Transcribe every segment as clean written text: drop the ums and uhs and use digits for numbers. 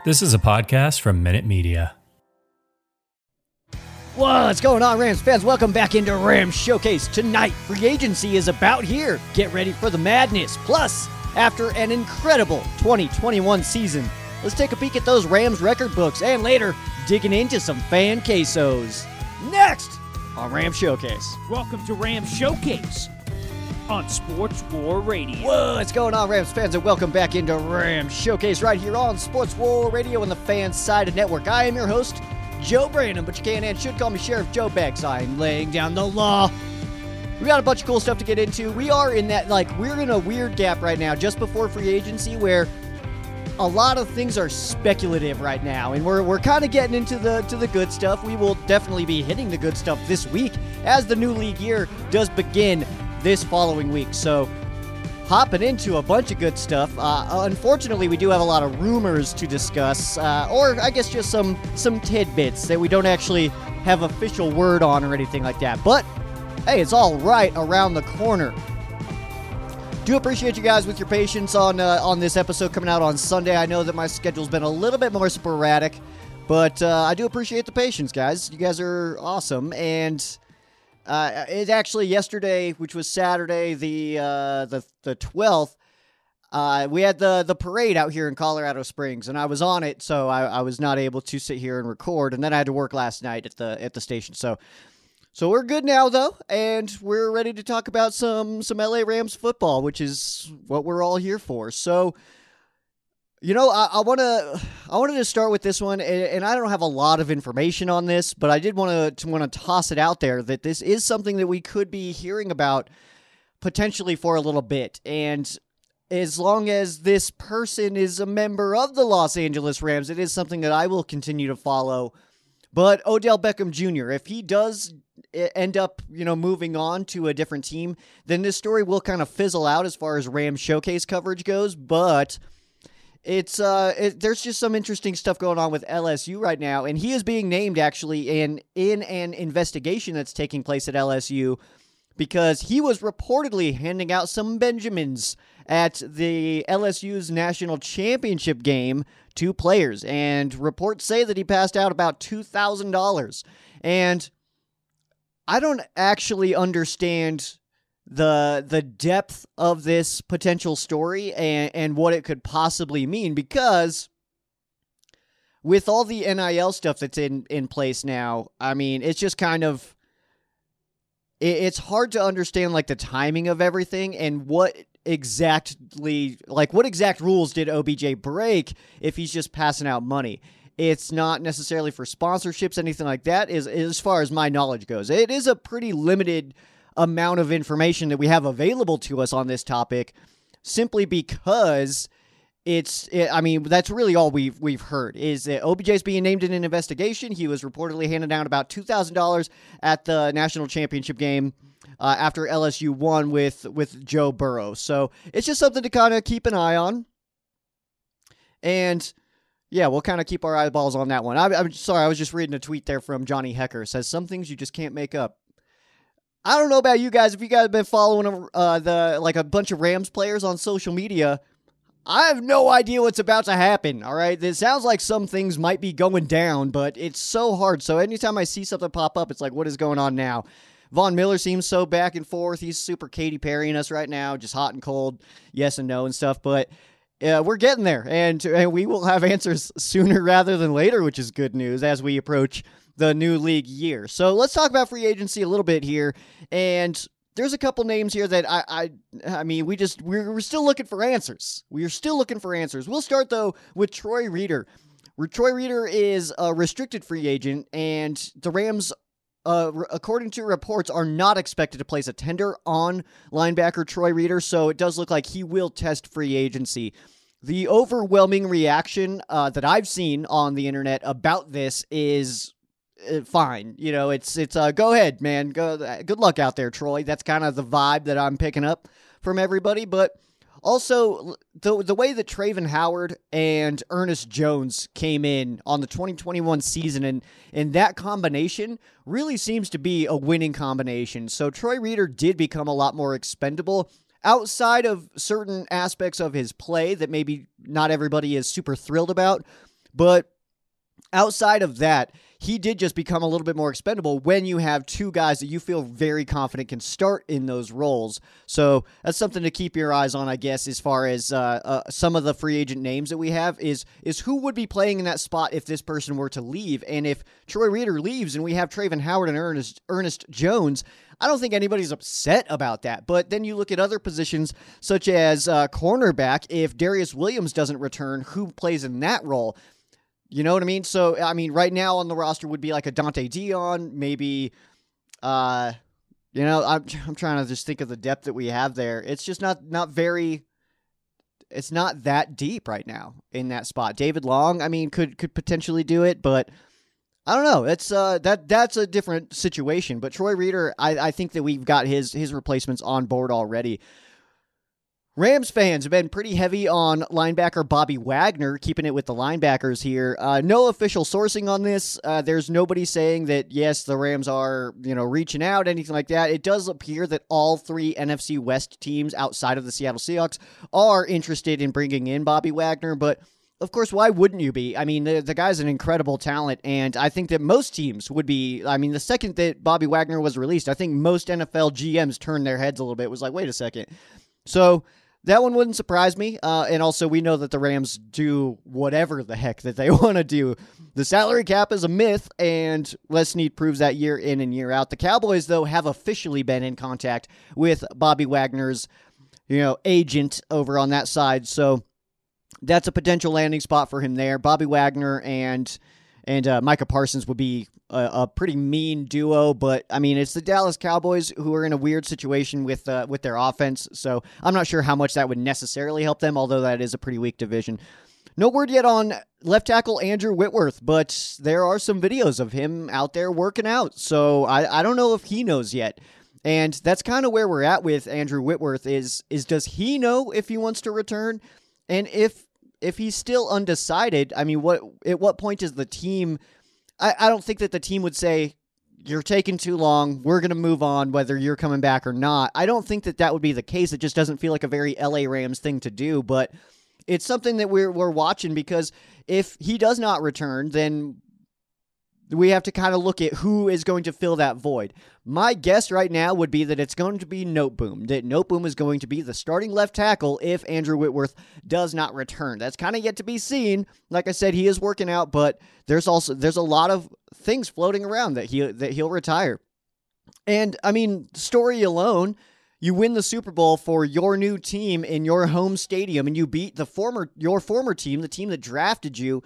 This is a podcast from Minute Media. What's going on, Rams fans? Welcome back into Rams Showcase. Tonight, free agency is about here. Get ready for the madness. Plus, after an incredible 2021 season, let's take a peek at those Rams record books and later, digging into some fan quesos. Next on Rams Showcase. Welcome to Rams Showcase on Sports War Radio. What's going on, Rams fans, and welcome back into Rams Showcase right here on Sports War Radio and the Fan-Sided Network. I am your host, Joe Brandon, but you can and should call me Sheriff Joe Beggs. I'm laying down the law. We got a bunch of cool stuff to get into. We are in that, we're in a weird gap right now, just before free agency, where a lot of things are speculative right now, and we're kind of getting into the good stuff. We will definitely be hitting the good stuff this week as the new league year does begin this following week. So, hopping into a bunch of good stuff. Unfortunately, we do have a lot of rumors to discuss, or I guess just some tidbits that we don't actually have official word on or anything like that. But, hey, it's all right around the corner. Do appreciate you guys with your patience on this episode coming out on Sunday. I know that my schedule's been a little bit more sporadic, but I do appreciate the patience, guys. You guys are awesome, and it's actually yesterday, which was Saturday, the 12th. We had the parade out here in Colorado Springs, and I was on it, so I was not able to sit here and record. And then I had to work last night at the station. So we're good now, though, and we're ready to talk about some LA Rams football, which is what we're all here for. So, you know, I wanted to start with this one, and I don't have a lot of information on this, but I did want to toss it out there that this is something that we could be hearing about potentially for a little bit. And as long as this person is a member of the Los Angeles Rams, it is something that I will continue to follow. But Odell Beckham Jr., if he does end up, moving on to a different team, then this story will kind of fizzle out as far as Rams Showcase coverage goes. But there's just some interesting stuff going on with LSU right now, and he is being named actually in an investigation that's taking place at LSU because he was reportedly handing out some Benjamins at the LSU's national championship game to players, and reports say that he passed out about $2,000. And I don't actually understand the depth of this potential story and what it could possibly mean, because with all the NIL stuff that's in place now, I mean, it's just kind of, it's hard to understand the timing of everything and what exact rules did OBJ break if he's just passing out money. It's not necessarily for sponsorships, anything like that, is as far as my knowledge goes. It is a pretty limited amount of information that we have available to us on this topic, simply because that's really all we've heard is that OBJ's being named in an investigation. He was reportedly handed down about $2,000 at the national championship game after LSU won with Joe Burrow. So it's just something to kind of keep an eye on. And yeah, we'll kind of keep our eyeballs on that one. I'm sorry, I was just reading a tweet there from Johnny Hecker. It says, some things you just can't make up. I don't know about you guys. If you guys have been following a bunch of Rams players on social media, I have no idea what's about to happen, all right? It sounds like some things might be going down, but it's so hard. So anytime I see something pop up, it's like, what is going on now? Von Miller seems so back and forth. He's super Katy Perrying us right now, just hot and cold, yes and no and stuff. But we're getting there, and we will have answers sooner rather than later, which is good news as we approach the new league year. So let's talk about free agency a little bit here. And there's a couple names here that we're still looking for answers. We are still looking for answers. We'll start though with Troy Reeder. Troy Reeder is a restricted free agent, and the Rams, according to reports, are not expected to place a tender on linebacker Troy Reeder. So it does look like he will test free agency. The overwhelming reaction that I've seen on the internet about this is fine. It's go ahead, man. Good luck out there, Troy. That's kind of the vibe that I'm picking up from everybody. But also, the way that Travon Howard and Ernest Jones came in on the 2021 season, and that combination really seems to be a winning combination. So Troy Reeder did become a lot more expendable outside of certain aspects of his play that maybe not everybody is super thrilled about. But outside of that, he did just become a little bit more expendable when you have two guys that you feel very confident can start in those roles. So that's something to keep your eyes on, I guess, as far as some of the free agent names that we have is who would be playing in that spot if this person were to leave. And if Troy Reeder leaves and we have Traven Howard and Ernest Jones, I don't think anybody's upset about that. But then you look at other positions such as cornerback. If Darius Williams doesn't return, who plays in that role? You know what I mean? So, I mean, right now on the roster would be like a Dante Dion, maybe, I'm trying to just think of the depth that we have there. It's just not it's not that deep right now in that spot. David Long, I mean, could potentially do it, but I don't know. It's, that's a different situation, but Troy Reeder, I think that we've got his replacements on board already. Rams fans have been pretty heavy on linebacker Bobby Wagner, keeping it with the linebackers here. No official sourcing on this. There's nobody saying that, yes, the Rams are, reaching out, anything like that. It does appear that all three NFC West teams outside of the Seattle Seahawks are interested in bringing in Bobby Wagner, but of course, why wouldn't you be? I mean, the guy's an incredible talent, and I think that most teams would be. I mean, the second that Bobby Wagner was released, I think most NFL GMs turned their heads a little bit. It was like, wait a second. So that one wouldn't surprise me, and also we know that the Rams do whatever the heck that they want to do. The salary cap is a myth, and Les Snead proves that year in and year out. The Cowboys, though, have officially been in contact with Bobby Wagner's, agent over on that side, so that's a potential landing spot for him there. Bobby Wagner and Micah Parsons would be a pretty mean duo, but I mean, it's the Dallas Cowboys who are in a weird situation with their offense, so I'm not sure how much that would necessarily help them, although that is a pretty weak division. No word yet on left tackle Andrew Whitworth, but there are some videos of him out there working out, so I don't know if he knows yet. And that's kind of where we're at with Andrew Whitworth is does he know if he wants to return? And if he's still undecided, I mean, at what point is the team? I don't think that the team would say, you're taking too long, we're going to move on whether you're coming back or not. I don't think that would be the case. It just doesn't feel like a very LA Rams thing to do, but it's something that we're watching, because if he does not return, then we have to kind of look at who is going to fill that void. My guess right now would be that it's going to be Noteboom. That Noteboom is going to be the starting left tackle if Andrew Whitworth does not return. That's kind of yet to be seen. Like I said, he is working out, but there's a lot of things floating around that he'll retire. And I mean, story alone, you win the Super Bowl for your new team in your home stadium, and you beat your former team, the team that drafted you.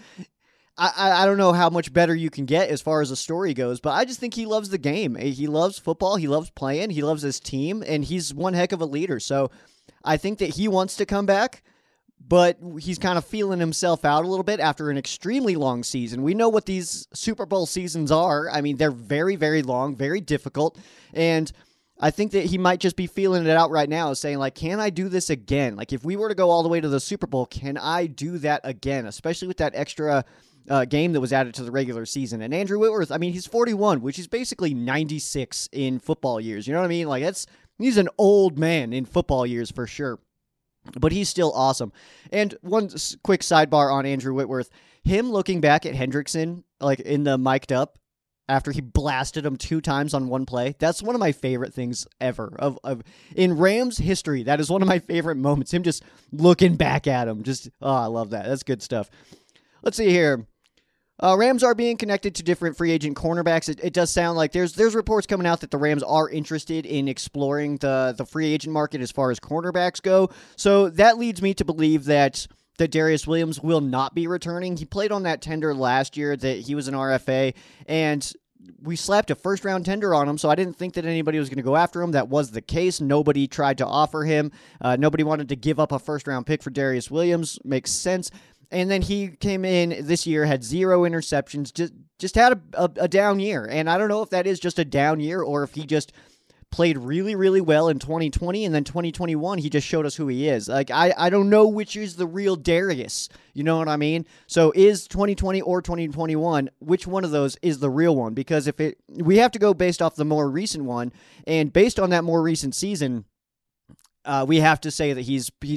I don't know how much better you can get as far as the story goes, but I just think he loves the game. He loves football. He loves playing. He loves his team, and he's one heck of a leader. So I think that he wants to come back, but he's kind of feeling himself out a little bit after an extremely long season. We know what these Super Bowl seasons are. I mean, they're very, very long, very difficult, and I think that he might just be feeling it out right now, saying, like, can I do this again? Like, if we were to go all the way to the Super Bowl, can I do that again, especially with that extra game that was added to the regular season? And Andrew Whitworth, I mean, he's 41, which is basically 96 in football years. You know what I mean? Like, he's an old man in football years for sure, but he's still awesome. And one quick sidebar on Andrew Whitworth, him looking back at Hendrickson, like in the mic'd up after he blasted him 2 times on one play. That's one of my favorite things ever in Rams history. That is one of my favorite moments. Him just looking back at him. I love that. That's good stuff. Let's see here. Rams are being connected to different free agent cornerbacks. It does sound like there's reports coming out that the Rams are interested in exploring the free agent market as far as cornerbacks go. So that leads me to believe that Darius Williams will not be returning. He played on that tender last year that he was an RFA, and we slapped a first-round tender on him, so I didn't think that anybody was going to go after him. That was the case. Nobody tried to offer him. Nobody wanted to give up a first-round pick for Darius Williams. Makes sense. And then he came in this year, had 0 interceptions, just had a down year. And I don't know if that is just a down year or if he just played really, really well in 2020, and then 2021, he just showed us who he is. Like, I don't know which is the real Darius. You know what I mean? So is 2020 or 2021, which one of those is the real one? Because we have to go based off the more recent one, and based on that more recent season, we have to say that he's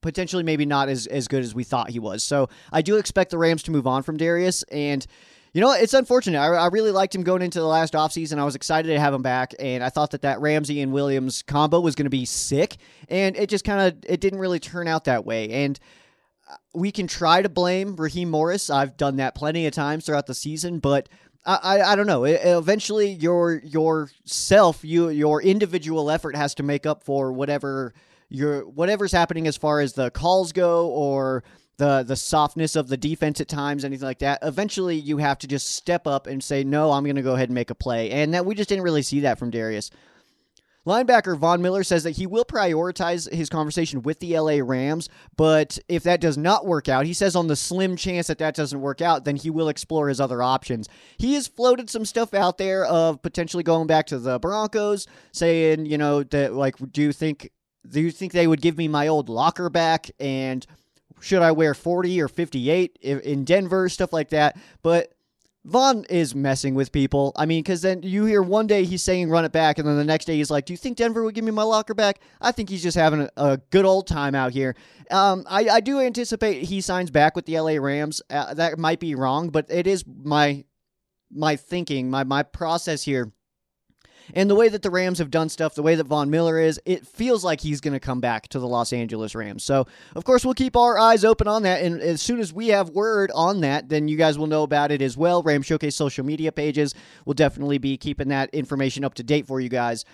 potentially maybe not as good as we thought he was. So I do expect the Rams to move on from Darius, and you know, it's unfortunate. I really liked him going into the last offseason. I was excited to have him back, and I thought that Ramsey and Williams combo was going to be sick, and it just it didn't really turn out that way. And we can try to blame Raheem Morris. I've done that plenty of times throughout the season, but I don't know. Eventually, your individual effort has to make up for whatever's happening as far as the calls go, or the softness of the defense at times, anything like that. Eventually, you have to just step up and say, no, I'm going to go ahead and make a play. And that we just didn't really see that from Darius. Linebacker Von Miller says that he will prioritize his conversation with the LA Rams, but if that does not work out, he says on the slim chance that doesn't work out, then he will explore his other options. He has floated some stuff out there of potentially going back to the Broncos, saying, you know, that like, do you think they would give me my old locker back, and should I wear 40 or 58 in Denver, stuff like that. But Vaughn is messing with people. I mean, because then you hear one day he's saying run it back, and then the next day he's like, do you think Denver would give me my locker back? I think he's just having a good old time out here. I do anticipate he signs back with the LA Rams. That might be wrong, but it is my thinking, my process here. And the way that the Rams have done stuff, the way that Von Miller is, it feels like he's going to come back to the Los Angeles Rams. So, of course, we'll keep our eyes open on that. And as soon as we have word on that, then you guys will know about it as well. Rams Showcase social media pages will definitely be keeping that information up to date for you guys.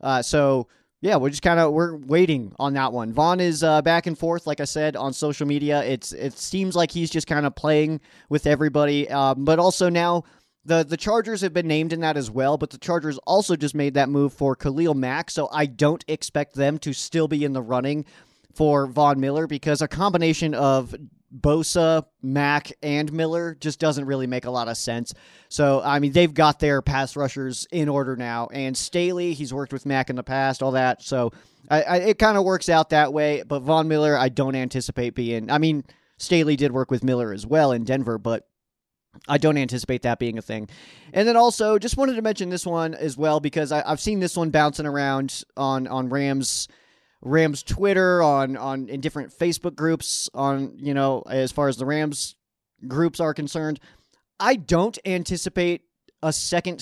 Yeah, we're waiting on that one. Vaughn is back and forth, like I said, on social media. It seems like he's just kind of playing with everybody. But also now, The Chargers have been named in that as well, but the Chargers also just made that move for Khalil Mack, so I don't expect them to still be in the running for Von Miller, because a combination of Bosa, Mack, and Miller just doesn't really make a lot of sense. So, I mean, they've got their pass rushers in order now, and Staley, he's worked with Mack in the past, all that, so it kind of works out that way, but Von Miller, I don't anticipate being... I mean, Staley did work with Miller as well in Denver, but I don't anticipate that being a thing. And then also, just wanted to mention this one as well, because I've seen this one bouncing around on Rams Twitter, in different Facebook groups, as far as the Rams groups are concerned. I don't anticipate a second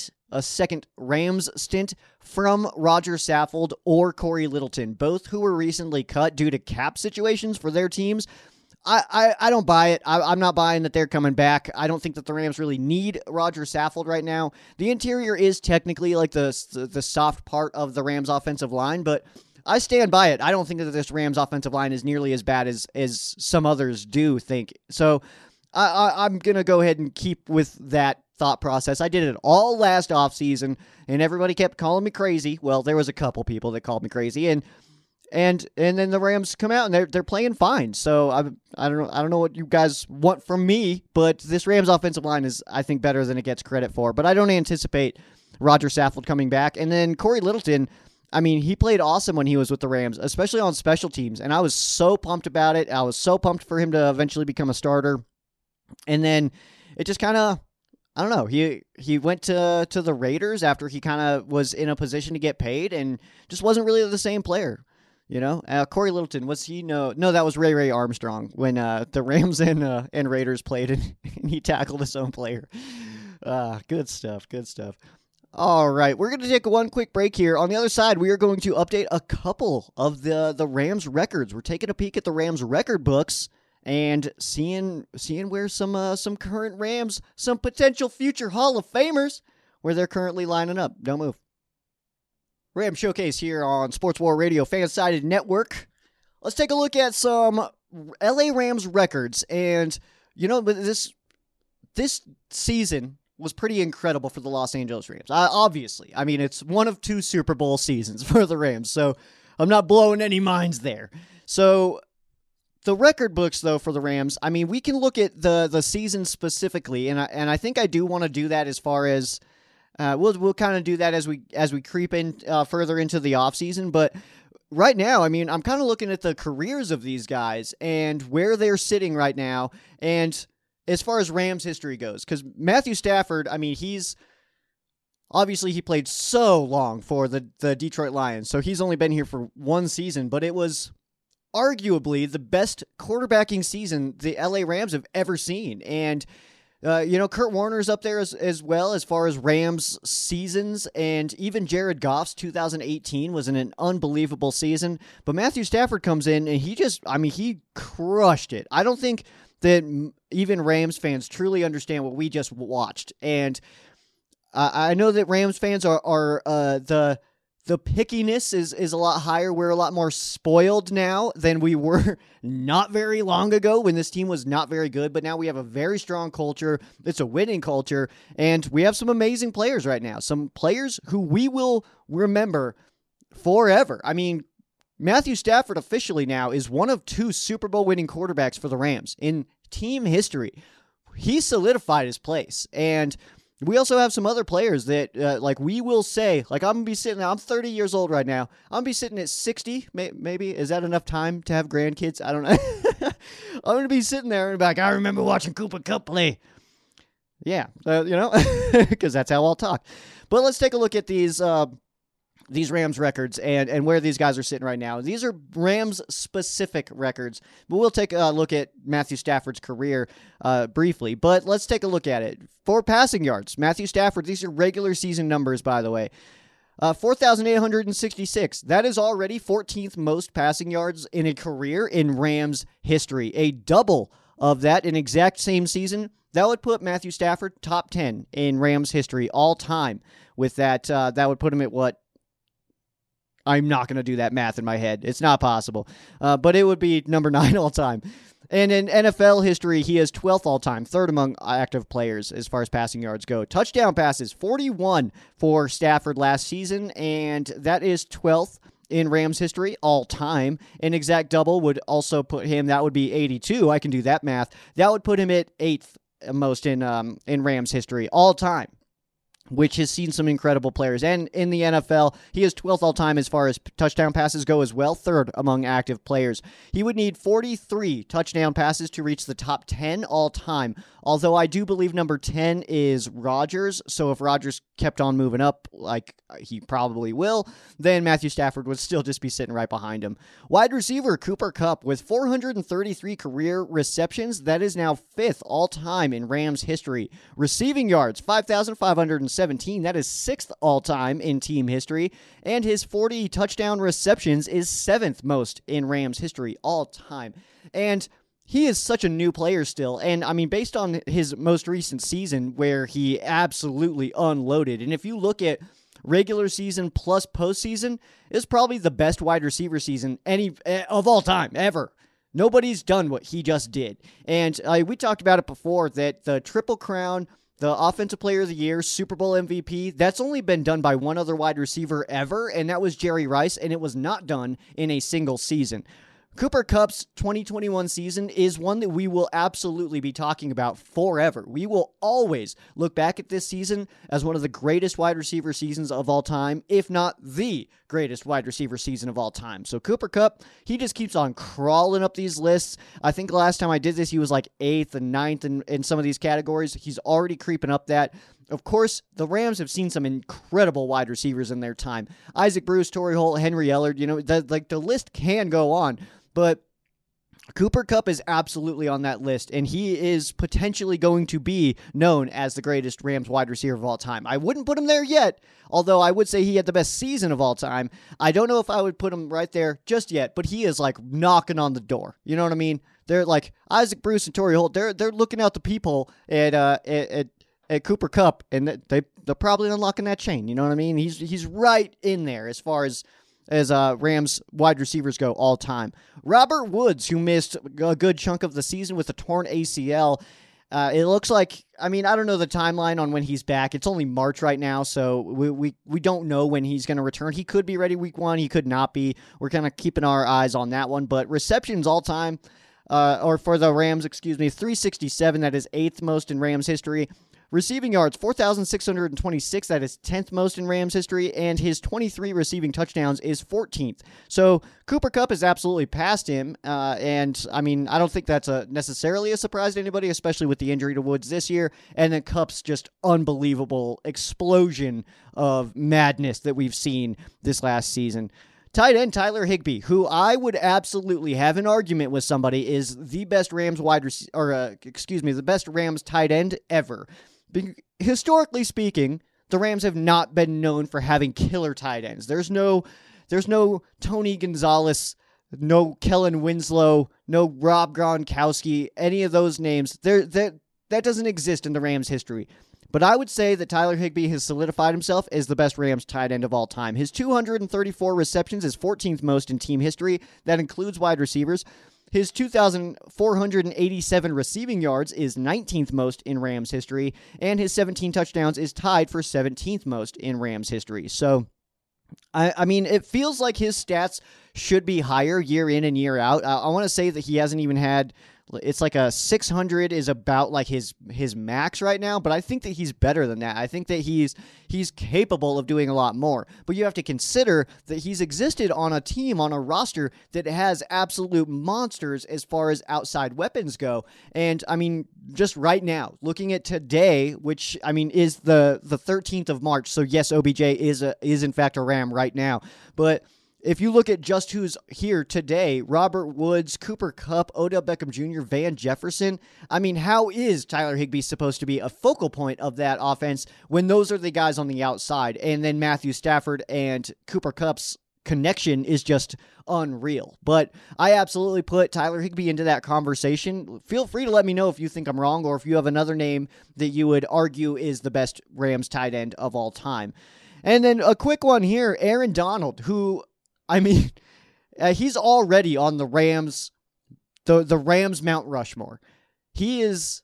Rams stint from Roger Saffold or Corey Littleton, both who were recently cut due to cap situations for their teams. I don't buy it. I'm not buying that they're coming back. I don't think that the Rams really need Roger Saffold right now. The interior is technically like the soft part of the Rams offensive line, but I stand by it. I don't think that this Rams offensive line is nearly as bad as some others do think. So I'm going to go ahead and keep with that thought process. I did it all last offseason, and everybody kept calling me crazy. Well, there was a couple people that called me crazy, and then the Rams come out and they're playing fine. So I don't know what you guys want from me, but this Rams offensive line is, I think, better than it gets credit for. But I don't anticipate Roger Saffold coming back. And then Corey Littleton, I mean, he played awesome when he was with the Rams, especially on special teams, and I was so pumped about it. I was so pumped for him to eventually become a starter. And then it just kind of, I don't know, he went to the Raiders after he kind of was in a position to get paid and just wasn't really the same player. You know, Corey Littleton, was he? No, that was Ray Armstrong when the Rams and Raiders played and he tackled his own player. Good stuff. All right, we're going to take one quick break here. On the other side, we are going to update a couple of the Rams records. We're taking a peek at the Rams record books and seeing where some current Rams, some potential future Hall of Famers, where they're currently lining up. Don't move. Ram Showcase here on Sports War Radio Fan-Sided Network. Let's take a look at some LA Rams records. And, you know, this season was pretty incredible for the Los Angeles Rams. Obviously. I mean, it's one of 2 Super Bowl seasons for the Rams, so I'm not blowing any minds there. So the record books, though, for the Rams, I mean, we can look at the season specifically, and I think I do want to do that as far as... We'll kind of do that as we creep in further into the offseason, but right now, I mean, I'm kind of looking at the careers of these guys and where they're sitting right now, and as far as Rams history goes, because Matthew Stafford, I mean, he played so long for the Detroit Lions, so he's only been here for 1 season, but it was arguably the best quarterbacking season the LA Rams have ever seen. And Kurt Warner's up there as well as far as Rams seasons, and even Jared Goff's 2018 was an unbelievable season. But Matthew Stafford comes in and he crushed it. I don't think that even Rams fans truly understand what we just watched. And I know that Rams fans are the pickiness is a lot higher. We're a lot more spoiled now than we were not very long ago when this team was not very good. But now we have a very strong culture. It's a winning culture. And we have some amazing players right now. Some players who we will remember forever. I mean, Matthew Stafford officially now is one of 2 Super Bowl winning quarterbacks for the Rams in team history. He solidified his place. And we also have some other players that, we will say, I'm going to be sitting, I'm 30 years old right now. I'm going to be sitting at 60, maybe. Is that enough time to have grandkids? I don't know. I'm going to be sitting there and be like, I remember watching Cooper Kupp play. Yeah, because that's how I'll talk. But let's take a look at these Rams records and where these guys are sitting right now. These are Rams-specific records, but we'll take a look at Matthew Stafford's career briefly. But let's take a look at it. For passing yards, Matthew Stafford, these are regular season numbers, by the way. 4,866. That is already 14th most passing yards in a career in Rams history. A double of that in exact same season. That would put Matthew Stafford top 10 in Rams history all time. With that, that would put him at what? I'm not going to do that math in my head. It's not possible. But it would be number 9 all time. And in NFL history, he is 12th all time, 3rd among active players as far as passing yards go. Touchdown passes, 41 for Stafford last season, and that is 12th in Rams history all time. An exact double would also put him, that would be 82. I can do that math. That would put him at 8th most in Rams history all time, which has seen some incredible players. And in the NFL, he is 12th all-time as far as touchdown passes go as well, 3rd among active players. He would need 43 touchdown passes to reach the top 10 all-time, although I do believe number 10 is Rodgers, so if Rodgers kept on moving up, like he probably will, then Matthew Stafford would still just be sitting right behind him. Wide receiver Cooper Kupp with 433 career receptions, that is now 5th all-time in Rams history. Receiving yards, 5,517, that is 6th all-time in team history, and his 40 touchdown receptions is 7th most in Rams history all-time. And he is such a new player still, and I mean, based on his most recent season where he absolutely unloaded, and if you look at regular season plus postseason, it's probably the best wide receiver season of all time, ever. Nobody's done what he just did. And we talked about it before, that the Triple Crown, the Offensive Player of the Year, Super Bowl MVP, that's only been done by one other wide receiver ever, and that was Jerry Rice, and it was not done in a single season. Cooper Kupp's 2021 season is one that we will absolutely be talking about forever. We will always look back at this season as one of the greatest wide receiver seasons of all time, if not the greatest wide receiver season of all time. So Cooper Kupp, he just keeps on crawling up these lists. I think the last time I did this, he was like 8th and 9th in some of these categories. He's already creeping up that. Of course, the Rams have seen some incredible wide receivers in their time. Isaac Bruce, Torrey Holt, Henry Ellard, the list can go on. But Cooper Kupp is absolutely on that list, and he is potentially going to be known as the greatest Rams wide receiver of all time. I wouldn't put him there yet, although I would say he had the best season of all time. I don't know if I would put him right there just yet, but he is like knocking on the door. You know what I mean? They're like Isaac Bruce and Torrey Holt. They're looking out the people at Cooper Kupp, and they're probably unlocking that chain. You know what I mean? He's right in there as far as Rams wide receivers go all time. Robert Woods, who missed a good chunk of the season with a torn ACL. It looks like, I don't know the timeline on when he's back. It's only March right now, so we don't know when he's going to return. He could be ready week 1. He could not be. We're kind of keeping our eyes on that one. But receptions all time, or for the Rams, 367. That is 8th most in Rams history. Receiving yards, 4,626. That is 10th most in Rams history, and his 23 receiving touchdowns is 14th. So Cooper Kupp is absolutely past him, and I don't think that's necessarily a surprise to anybody, especially with the injury to Woods this year, and then Kupp's just unbelievable explosion of madness that we've seen this last season. Tight end Tyler Higbee, who I would absolutely have an argument with somebody, is the best Rams the best Rams tight end ever. Historically speaking, the Rams have not been known for having killer tight ends. There's no Tony Gonzalez, no Kellen Winslow, no Rob Gronkowski, any of those names. That doesn't exist in the Rams' history. But I would say that Tyler Higbee has solidified himself as the best Rams tight end of all time. His 234 receptions is 14th most in team history. That includes wide receivers. His 2,487 receiving yards is 19th most in Rams history, and his 17 touchdowns is tied for 17th most in Rams history. So, I mean, it feels like his stats should be higher year in and year out. I want to say that he hasn't even had... It's like a 600 is about like his max right now, but I think that he's better than that. I think that he's capable of doing a lot more. But you have to consider that he's existed on a team, on a roster that has absolute monsters as far as outside weapons go. And I mean, just right now, looking at today, which I mean is the 13th of March. So yes, OBJ is in fact a Ram right now, but if you look at just who's here today, Robert Woods, Cooper Kupp, Odell Beckham Jr., Van Jefferson, I mean, how is Tyler Higbee supposed to be a focal point of that offense when those are the guys on the outside? And then Matthew Stafford and Cooper Kupp's connection is just unreal. But I absolutely put Tyler Higbee into that conversation. Feel free to let me know if you think I'm wrong or if you have another name that you would argue is the best Rams tight end of all time. And then a quick one here, Aaron Donald, who... I mean, he's already on the Rams, the Rams Mount Rushmore. This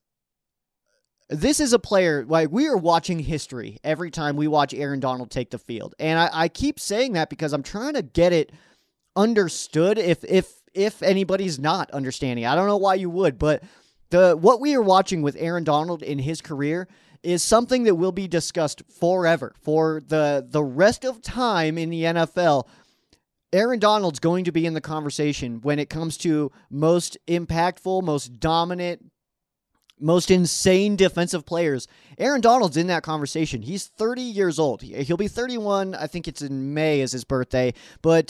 is a player, like, we are watching history every time we watch Aaron Donald take the field. And I keep saying that because I'm trying to get it understood if anybody's not understanding. I don't know why you would, but what we are watching with Aaron Donald in his career is something that will be discussed forever. For the rest of time in the NFL, Aaron Donald's going to be in the conversation when it comes to most impactful, most dominant, most insane defensive players. Aaron Donald's in that conversation. He's 30 years old. He'll be 31. I think it's in May is his birthday. But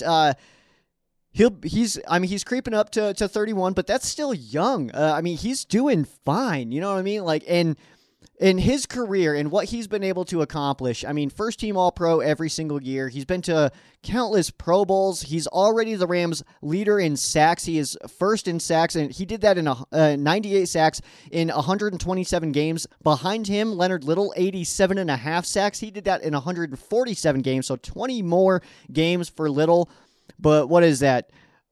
he's creeping up to 31, but that's still young. I mean, he's doing fine. You know what I mean? Like, and in his career and what he's been able to accomplish, I mean, first team All-Pro every single year. He's been to countless Pro Bowls. He's already the Rams' leader in sacks. He is first in sacks, and he did that in 98 sacks in 127 games. Behind him, Leonard Little, 87.5 sacks. He did that in 147 games, so 20 more games for Little. But what is that?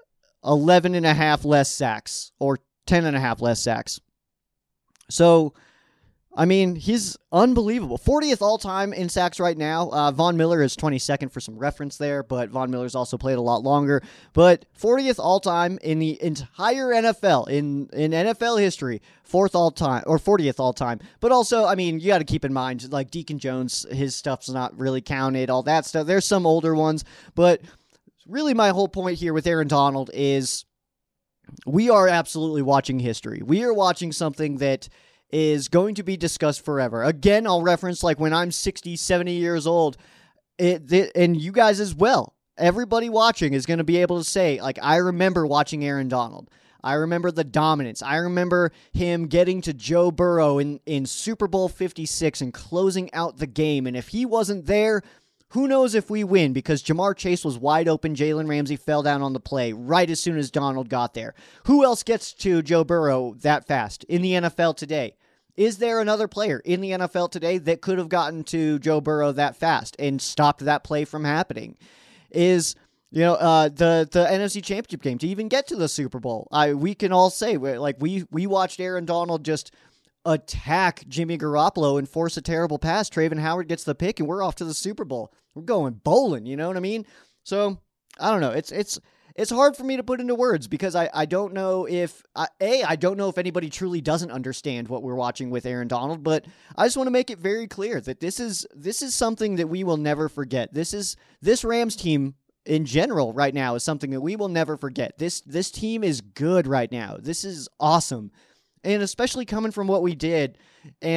11.5 less sacks, or 10.5 less sacks. So, I mean, he's unbelievable. 40th all-time in sacks right now. Von Miller is 22nd for some reference there, but Von Miller's also played a lot longer. But 40th all-time in the entire NFL, in NFL history, 4th all-time, or 40th all-time. But also, I mean, you got to keep in mind, like Deacon Jones, his stuff's not really counted, all that stuff. There's some older ones, but really my whole point here with Aaron Donald is we are absolutely watching history. We are watching something that is going to be discussed forever. Again, I'll reference like when I'm 60, 70 years old, and you guys as well. Everybody watching is going to be able to say, like, I remember watching Aaron Donald. I remember the dominance. I remember him getting to Joe Burrow in Super Bowl 56 and closing out the game. And if he wasn't there, who knows if we win, because Jamar Chase was wide open. Jalen Ramsey fell down on the play right as soon as Donald got there. Who else gets to Joe Burrow that fast in the NFL today? Is there another player in the NFL today that could have gotten to Joe Burrow that fast and stopped that play from happening? Is, the NFC Championship game to even get to the Super Bowl? We can all say, like, we watched Aaron Donald just attack Jimmy Garoppolo and force a terrible pass. Travon Howard gets the pick, and we're off to the Super Bowl. We're going bowling, you know what I mean? So, I don't know. It's hard for me to put into words because I don't know if, I don't know if anybody truly doesn't understand what we're watching with Aaron Donald, but I just want to make it very clear that this is something that we will never forget. This Rams team in general right now is something that we will never forget. This team is good right now. This is awesome. And especially coming from what we did. And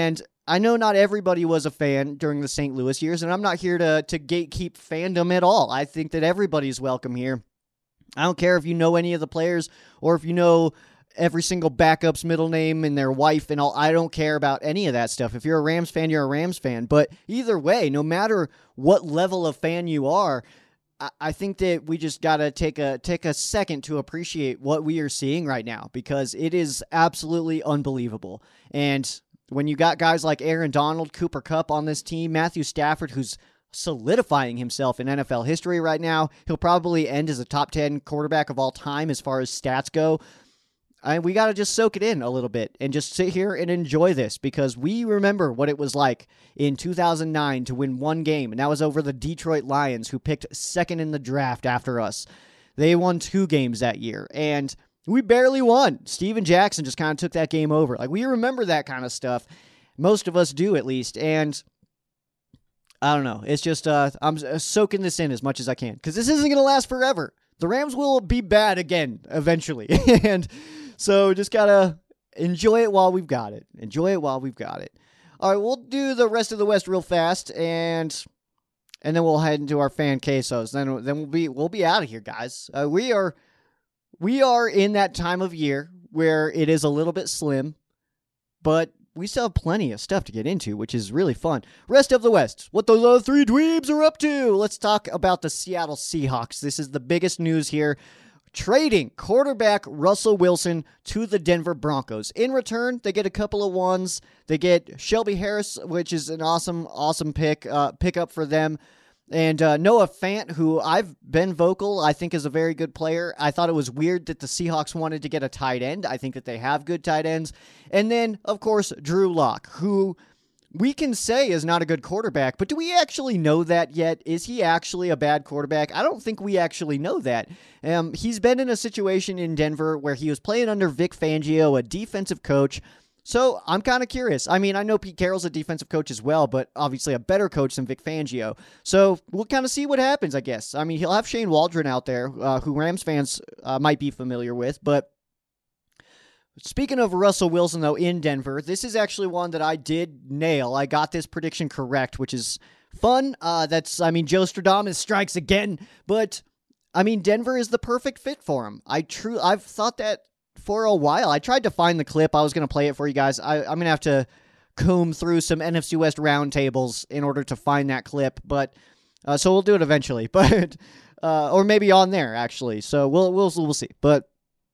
I know not everybody was a fan during the St. Louis years, and I'm not here to gatekeep fandom at all. I think that everybody's welcome here. I don't care if you know any of the players or if you know every single backup's middle name and their wife and all. I don't care about any of that stuff. If you're a Rams fan, you're a Rams fan. But either way, no matter what level of fan you are, I think that we just got to take a second to appreciate what we are seeing right now, because it is absolutely unbelievable. And when you got guys like Aaron Donald, Cooper Kupp on this team, Matthew Stafford, who's solidifying himself in NFL history right now, he'll probably end as a top 10 quarterback of all time as far as stats go. We got to just soak it in a little bit and just sit here and enjoy this, because we remember what it was like in 2009 to win one game, and that was over the Detroit Lions, who picked second in the draft after us. They won 2 games that year, and we barely won. Steven Jackson just kind of took that game over. Like, we remember that kind of stuff. Most of us do, at least, and I don't know. It's just I'm soaking this in as much as I can, because this isn't going to last forever. The Rams will be bad again eventually, and so just got to enjoy it while we've got it. Enjoy it while we've got it. All right, we'll do the rest of the West real fast, and then we'll head into our fan quesos. Then we'll be out of here, guys. We are in that time of year where it is a little bit slim, but we still have plenty of stuff to get into, which is really fun. Rest of the West, what those other 3 dweebs are up to. Let's talk about the Seattle Seahawks. This is the biggest news here. Trading quarterback Russell Wilson to the Denver Broncos. In return, they get a couple of ones. They get Shelby Harris, which is an awesome pickup for them. And Noah Fant, who I've been vocal, I think is a very good player. I thought it was weird that the Seahawks wanted to get a tight end. I think that they have good tight ends. And then, of course, Drew Lock, who we can say is not a good quarterback, but do we actually know that yet? Is he actually a bad quarterback? I don't think we actually know that. He's been in a situation in Denver where he was playing under Vic Fangio, a defensive coach. So I'm kind of curious. I mean, I know Pete Carroll's a defensive coach as well, but obviously a better coach than Vic Fangio. So we'll kind of see what happens, I guess. I mean, he'll have Shane Waldron out there, who Rams fans might be familiar with. But speaking of Russell Wilson, though, in Denver, this is actually one that I did nail. I got this prediction correct, which is fun. Joe Stradamus strikes again. But, I mean, Denver is the perfect fit for him. I've thought that for a while. I tried to find the clip. I was going to play it for you guys. I'm going to have to comb through some NFC West roundtables in order to find that clip, but so we'll do it eventually. But or maybe on there actually. So we'll see. But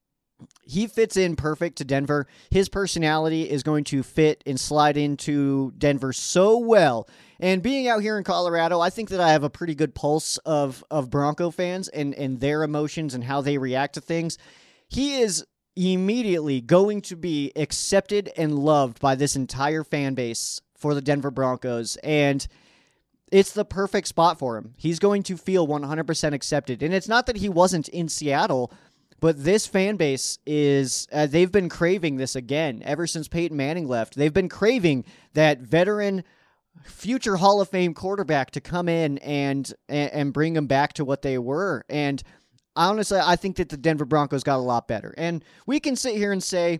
he fits in perfect to Denver. His personality is going to fit and slide into Denver so well. And being out here in Colorado, I think that I have a pretty good pulse of Bronco fans and their emotions and how they react to things. He is immediately going to be accepted and loved by this entire fan base for the Denver Broncos, and it's the perfect spot for him. He's going to feel 100% accepted, and it's not that he wasn't in Seattle, but this fan base is, they've been craving this again ever since Peyton Manning left. They've been craving that veteran, future Hall of Fame quarterback to come in and bring them back to what they were, and honestly, I think that the Denver Broncos got a lot better. And we can sit here and say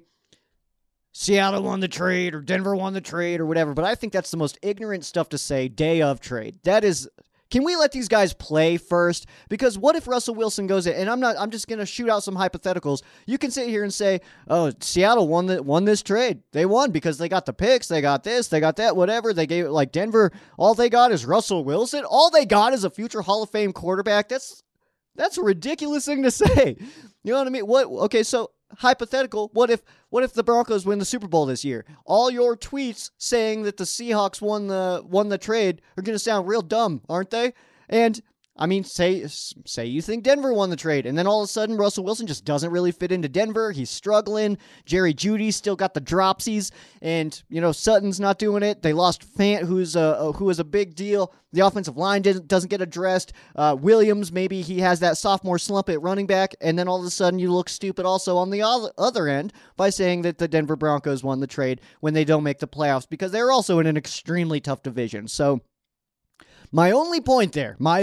Seattle won the trade or Denver won the trade or whatever, but I think that's the most ignorant stuff to say day of trade. That is, can we let these guys play first? Because what if Russell Wilson goes in, and I'm just going to shoot out some hypotheticals. You can sit here and say, oh, Seattle won this trade. They won because they got the picks, they got this, they got that, whatever. They gave it like Denver. All they got is Russell Wilson. All they got is a future Hall of Fame quarterback. That's a ridiculous thing to say. You know what I mean? Okay, so hypothetical, what if the Broncos win the Super Bowl this year? All your tweets saying that the Seahawks won the trade are going to sound real dumb, aren't they? And I mean, say you think Denver won the trade, and then all of a sudden Russell Wilson just doesn't really fit into Denver. He's struggling. Jerry Jeudy's still got the dropsies, and Sutton's not doing it. They lost Fant, who is a big deal. The offensive line doesn't get addressed. Williams, maybe he has that sophomore slump at running back, and then all of a sudden you look stupid also on the other end by saying that the Denver Broncos won the trade when they don't make the playoffs, because they're also in an extremely tough division. So my only point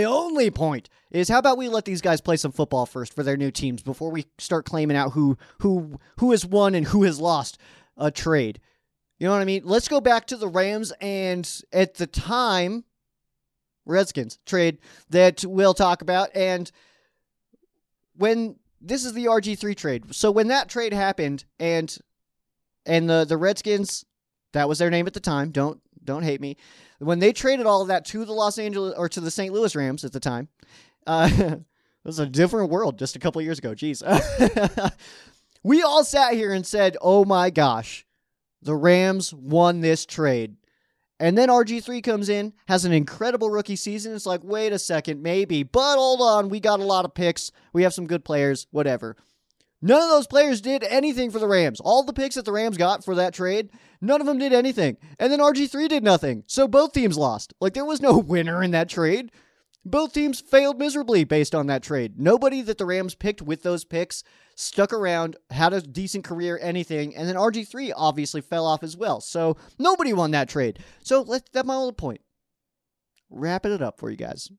is, how about we let these guys play some football first for their new teams before we start claiming out who has won and who has lost a trade. You know what I mean? Let's go back to the Rams and at the time, Redskins trade that we'll talk about. And when this is the RG3 trade. So when that trade happened and the Redskins, that was their name at the time. Don't hate me. When they traded all of that to the Los Angeles or to the St. Louis Rams at the time, it was a different world just a couple of years ago. Jeez. We all sat here and said, oh my gosh, the Rams won this trade. And then RG3 comes in, has an incredible rookie season. It's like, wait a second, maybe. But hold on, we got a lot of picks. We have some good players, whatever. None of those players did anything for the Rams. All the picks that the Rams got for that trade, none of them did anything. And then RG3 did nothing. So both teams lost. Like, there was no winner in that trade. Both teams failed miserably based on that trade. Nobody that the Rams picked with those picks stuck around, had a decent career, anything, and then RG3 obviously fell off as well. So nobody won that trade. So that's my little point. Wrapping it up for you guys.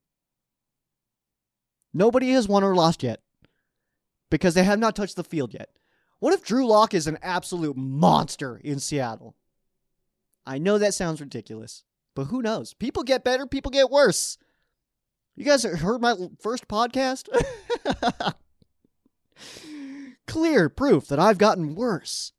Nobody has won or lost yet because they have not touched the field yet. What if Drew Lock is an absolute monster in Seattle? I know that sounds ridiculous, but who knows? People get better, people get worse. You guys heard my first podcast? Clear proof that I've gotten worse.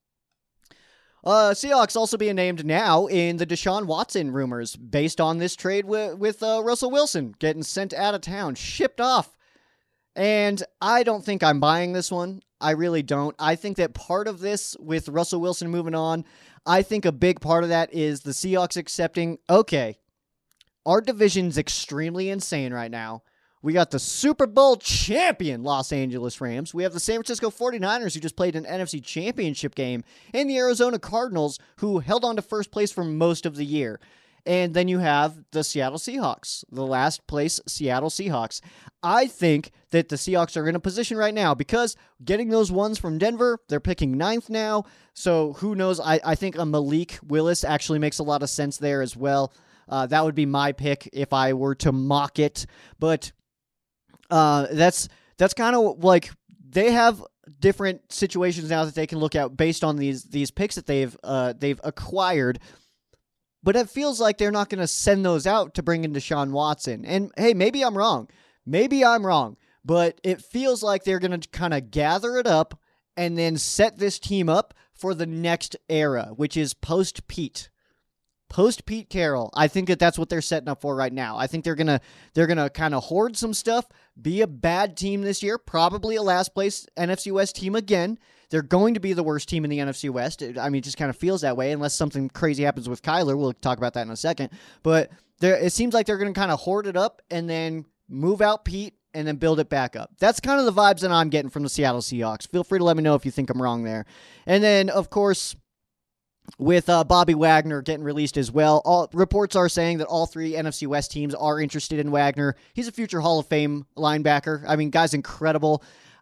Seahawks also being named now in the Deshaun Watson rumors based on this trade with Russell Wilson getting sent out of town, shipped off. And I don't think I'm buying this one. I really don't. I think that part of this with Russell Wilson moving on, I think a big part of that is the Seahawks accepting, okay, our division's extremely insane right now. We got the Super Bowl champion Los Angeles Rams. We have the San Francisco 49ers who just played an NFC championship game, and the Arizona Cardinals who held on to first place for most of the year. And then you have the Seattle Seahawks, the last place Seattle Seahawks. I think that the Seahawks are in a position right now because getting those ones from Denver, they're picking 9th now. So who knows? I think a Malik Willis actually makes a lot of sense there as well. That would be my pick if I were to mock it. But that's kind of like they have different situations now that they can look at based on these picks that they've acquired. But it feels like they're not going to send those out to bring in Deshaun Watson. And hey, maybe I'm wrong. But it feels like they're going to kind of gather it up and then set this team up for the next era, which is post-Pete. Post-Pete Carroll. I think that's what they're setting up for right now. I think they're gonna kind of hoard some stuff, be a bad team this year, probably a last place NFC West team again. They're going to be the worst team in the NFC West. I mean, it just kind of feels that way unless something crazy happens with Kyler. We'll talk about that in a second. But it seems like they're going to kind of hoard it up and then move out Pete and then build it back up. That's kind of the vibes that I'm getting from the Seattle Seahawks. Feel free to let me know if you think I'm wrong there. And then, of course, with Bobby Wagner getting released as well. All reports are saying that all three NFC West teams are interested in Wagner. He's a future Hall of Fame linebacker. I mean, guy's incredible.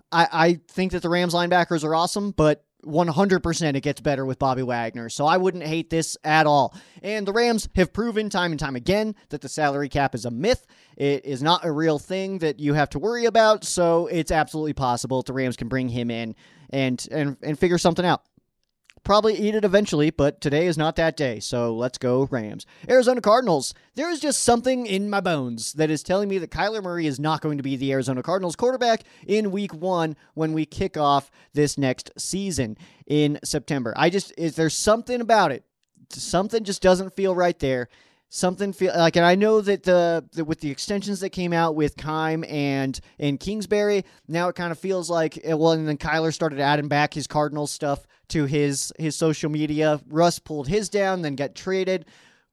I think that the Rams linebackers are awesome, but 100% it gets better with Bobby Wagner. So I wouldn't hate this at all. And the Rams have proven time and time again that the salary cap is a myth. It is not a real thing that you have to worry about. So it's absolutely possible that the Rams can bring him in and figure something out. Probably eat it eventually, but today is not that day, so let's go Rams. Arizona Cardinals. There is just something in my bones that is telling me that Kyler Murray is not going to be the Arizona Cardinals quarterback in Week 1 when we kick off this next season in September. There's something about it. Something just doesn't feel right there. Something feel like, and I know that with the extensions that came out with Keim and Kingsbury, now it kind of feels like, well, and then Kyler started adding back his Cardinals stuff to his social media. Russ pulled his down, then got traded.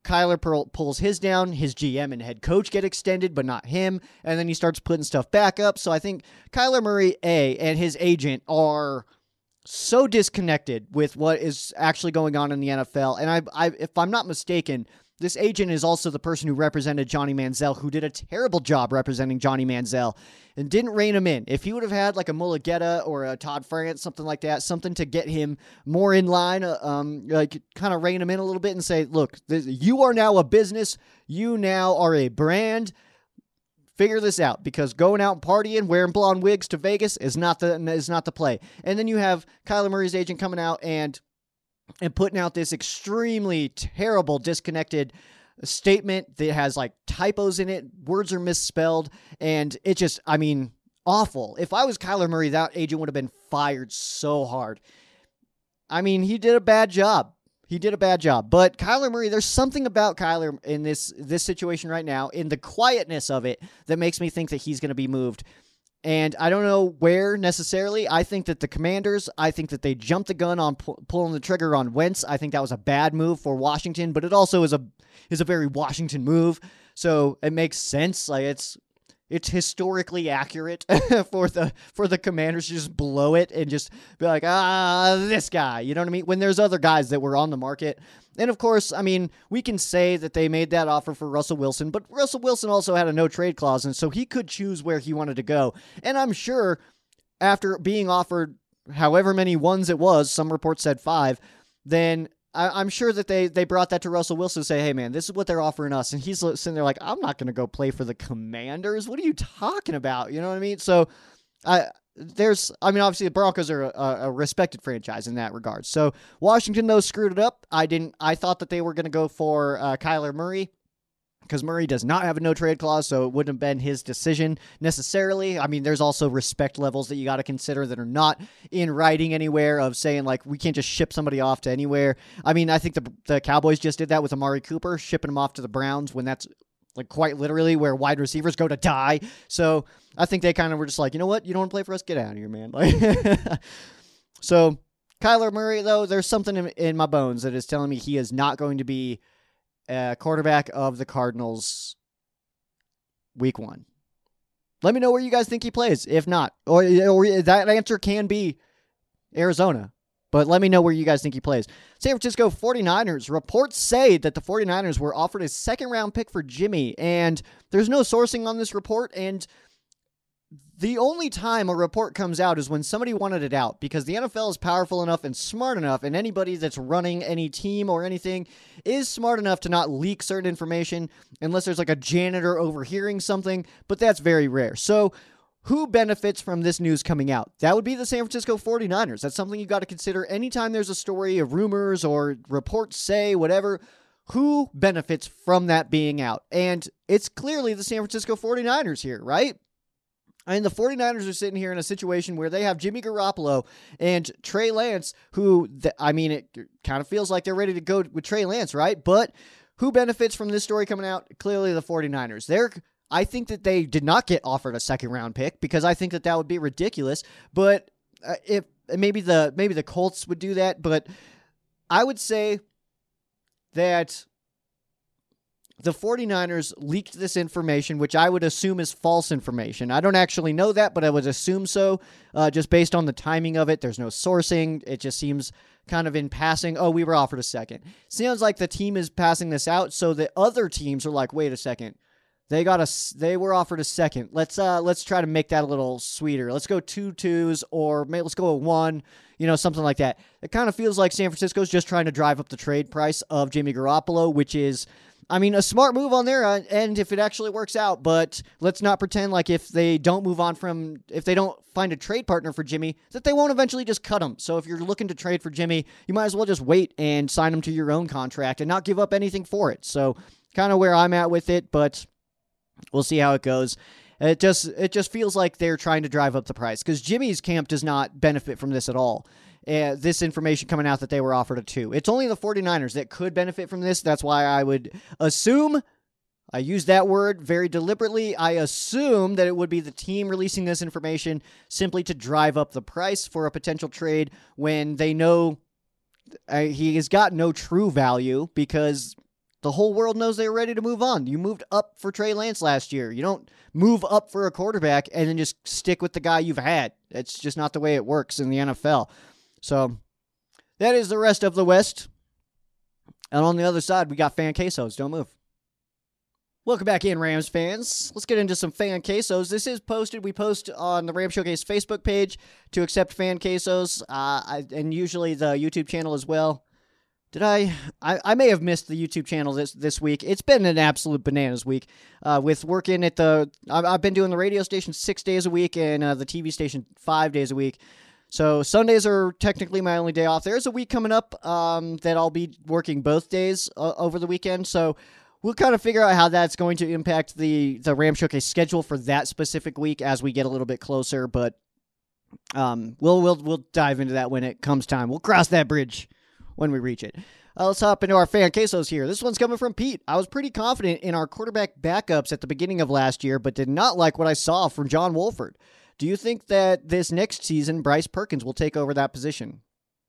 Kyler pulls his down. His GM and head coach get extended, but not him. And then he starts putting stuff back up. So I think Kyler Murray, and his agent are so disconnected with what is actually going on in the NFL. And if I'm not mistaken, this agent is also the person who represented Johnny Manziel, who did a terrible job representing Johnny Manziel and didn't rein him in. If he would have had like a Mulugeta or a Todd France, something like that, something to get him more in line, like kind of rein him in a little bit and say, look, you are now a business. You now are a brand. Figure this out, because going out and partying, wearing blonde wigs to Vegas is not the play. And then you have Kyler Murray's agent coming out and and putting out this extremely terrible, disconnected statement that has like typos in it, words are misspelled, and it just, I mean, awful. If I was Kyler Murray, that agent would have been fired so hard. I mean, he did a bad job. But Kyler Murray, there's something about Kyler in this situation right now, in the quietness of it, that makes me think that he's going to be moved. And I don't know where necessarily. I think that the Commanders, I think that they jumped the gun on pulling the trigger on Wentz. I think that was a bad move for Washington, but it also is a very Washington move. So it makes sense. Like it's historically accurate for the Commanders to just blow it and just be like, this guy. You know what I mean? When there's other guys that were on the market. And of course, I mean, we can say that they made that offer for Russell Wilson, but Russell Wilson also had a no-trade clause, and so he could choose where he wanted to go. And I'm sure after being offered however many ones it was, some reports said 5, then I'm sure that they brought that to Russell Wilson to say, hey, man, this is what they're offering us. And he's sitting there like, I'm not going to go play for the Commanders. What are you talking about? You know what I mean? So obviously the Broncos are a respected franchise in that regard. So Washington, though, screwed it up. I thought that they were going to go for Kyler Murray, because Murray does not have a no-trade clause, so it wouldn't have been his decision necessarily. I mean, there's also respect levels that you got to consider that are not in writing anywhere, of saying, like, we can't just ship somebody off to anywhere. I mean, I think the Cowboys just did that with Amari Cooper, shipping him off to the Browns, when that's like quite literally where wide receivers go to die. So I think they kind of were just like, you know what? You don't want to play for us? Get out of here, man. So Kyler Murray, though, there's something in my bones that is telling me he is not going to be quarterback of the Cardinals week 1. Let me know where you guys think he plays. If not, or that answer can be Arizona, but let me know where you guys think he plays. San Francisco 49ers. Reports say that the 49ers were offered a second-round pick for Jimmy, and there's no sourcing on this report, and the only time a report comes out is when somebody wanted it out, because the NFL is powerful enough and smart enough, and anybody that's running any team or anything is smart enough to not leak certain information unless there's like a janitor overhearing something, but that's very rare. So who benefits from this news coming out? That would be the San Francisco 49ers. That's something you got to consider anytime there's a story of rumors or reports say whatever. Who benefits from that being out? And it's clearly the San Francisco 49ers here, right? I mean, the 49ers are sitting here in a situation where they have Jimmy Garoppolo and Trey Lance, it kind of feels like they're ready to go with Trey Lance, right? But who benefits from this story coming out? Clearly the 49ers. I think that they did not get offered a second-round pick, because I think that would be ridiculous. But if maybe the Colts would do that, but I would say that the 49ers leaked this information, which I would assume is false information. I don't actually know that, but I would assume so, just based on the timing of it. There's no sourcing. It just seems kind of in passing. Oh, we were offered a second. Sounds like the team is passing this out, so the other teams are like, wait a second. They were offered a second. Let's try to make that a little sweeter. Let's go 2 2s, or maybe let's go a 1, something like that. It kind of feels like San Francisco's just trying to drive up the trade price of Jimmy Garoppolo, which is, a smart move on their end if it actually works out, but let's not pretend like if they don't find a trade partner for Jimmy, that they won't eventually just cut him. So if you're looking to trade for Jimmy, you might as well just wait and sign him to your own contract and not give up anything for it. So kind of where I'm at with it, but we'll see how it goes. It just feels like they're trying to drive up the price, because Jimmy's camp does not benefit from this at all. This information coming out that they were offered a 2. It's only the 49ers that could benefit from this. That's why I would assume, I use that word very deliberately, I assume that it would be the team releasing this information simply to drive up the price for a potential trade when they know he has got no true value, because the whole world knows they're ready to move on. You moved up for Trey Lance last year. You don't move up for a quarterback and then just stick with the guy you've had. It's just not the way it works in the NFL. So that is the rest of the West. And on the other side, we got fan quesos. Don't move. Welcome back in, Rams fans. Let's get into some fan quesos. This is posted. We post on the Ram Showcase Facebook page to accept fan quesos, and usually the YouTube channel as well. I may have missed the YouTube channel this week. It's been an absolute bananas week. With working at I've been doing the radio station 6 days a week and the TV station 5 days a week. So Sundays are technically my only day off. There's a week coming up that I'll be working both days over the weekend. So we'll kind of figure out how that's going to impact the Ram Showcase schedule for that specific week as we get a little bit closer. But we'll dive into that when it comes time. We'll cross that bridge when we reach it. Let's hop into our fan quesos here. This one's coming from Pete. I was pretty confident in our quarterback backups at the beginning of last year, but did not like what I saw from John Wolford. Do you think that this next season, Bryce Perkins will take over that position?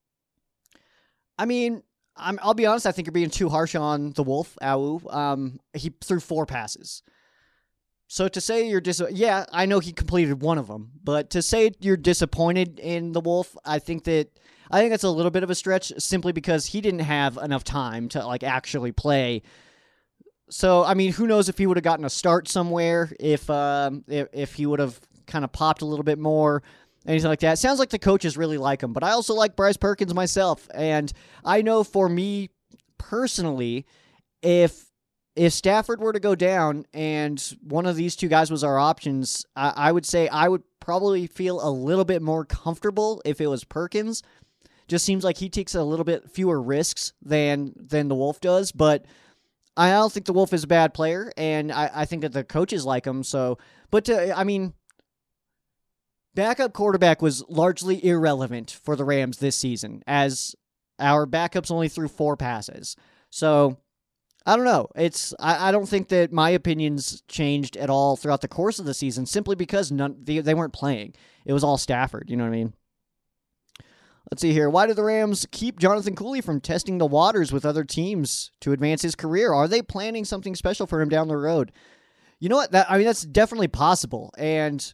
I mean, I'll be honest, I think you're being too harsh on the Wolf, Awu. He threw 4 passes. So to say you're yeah, I know he completed one of them, but to say you're disappointed in the Wolf, I think that's a little bit of a stretch simply because he didn't have enough time to like actually play. So, I mean, who knows if he would have gotten a start somewhere, if he would have kind of popped a little bit more, anything like that. Sounds like the coaches really like him, but I also like Bryce Perkins myself, and I know for me personally, if Stafford were to go down and one of these two guys was our options, I would say I would probably feel a little bit more comfortable if it was Perkins. Just seems like he takes a little bit fewer risks than the Wolf does, but I don't think the Wolf is a bad player, and I think that the coaches like him. So, but I mean, backup quarterback was largely irrelevant for the Rams this season, as our backups only threw 4 passes. So, I don't know. I don't think that my opinions changed at all throughout the course of the season, simply because they weren't playing. It was all Stafford, you know what I mean? Let's see here. Why do the Rams keep Jonathan Cooley from testing the waters with other teams to advance his career? Are they planning something special for him down the road? You know what? That's definitely possible, and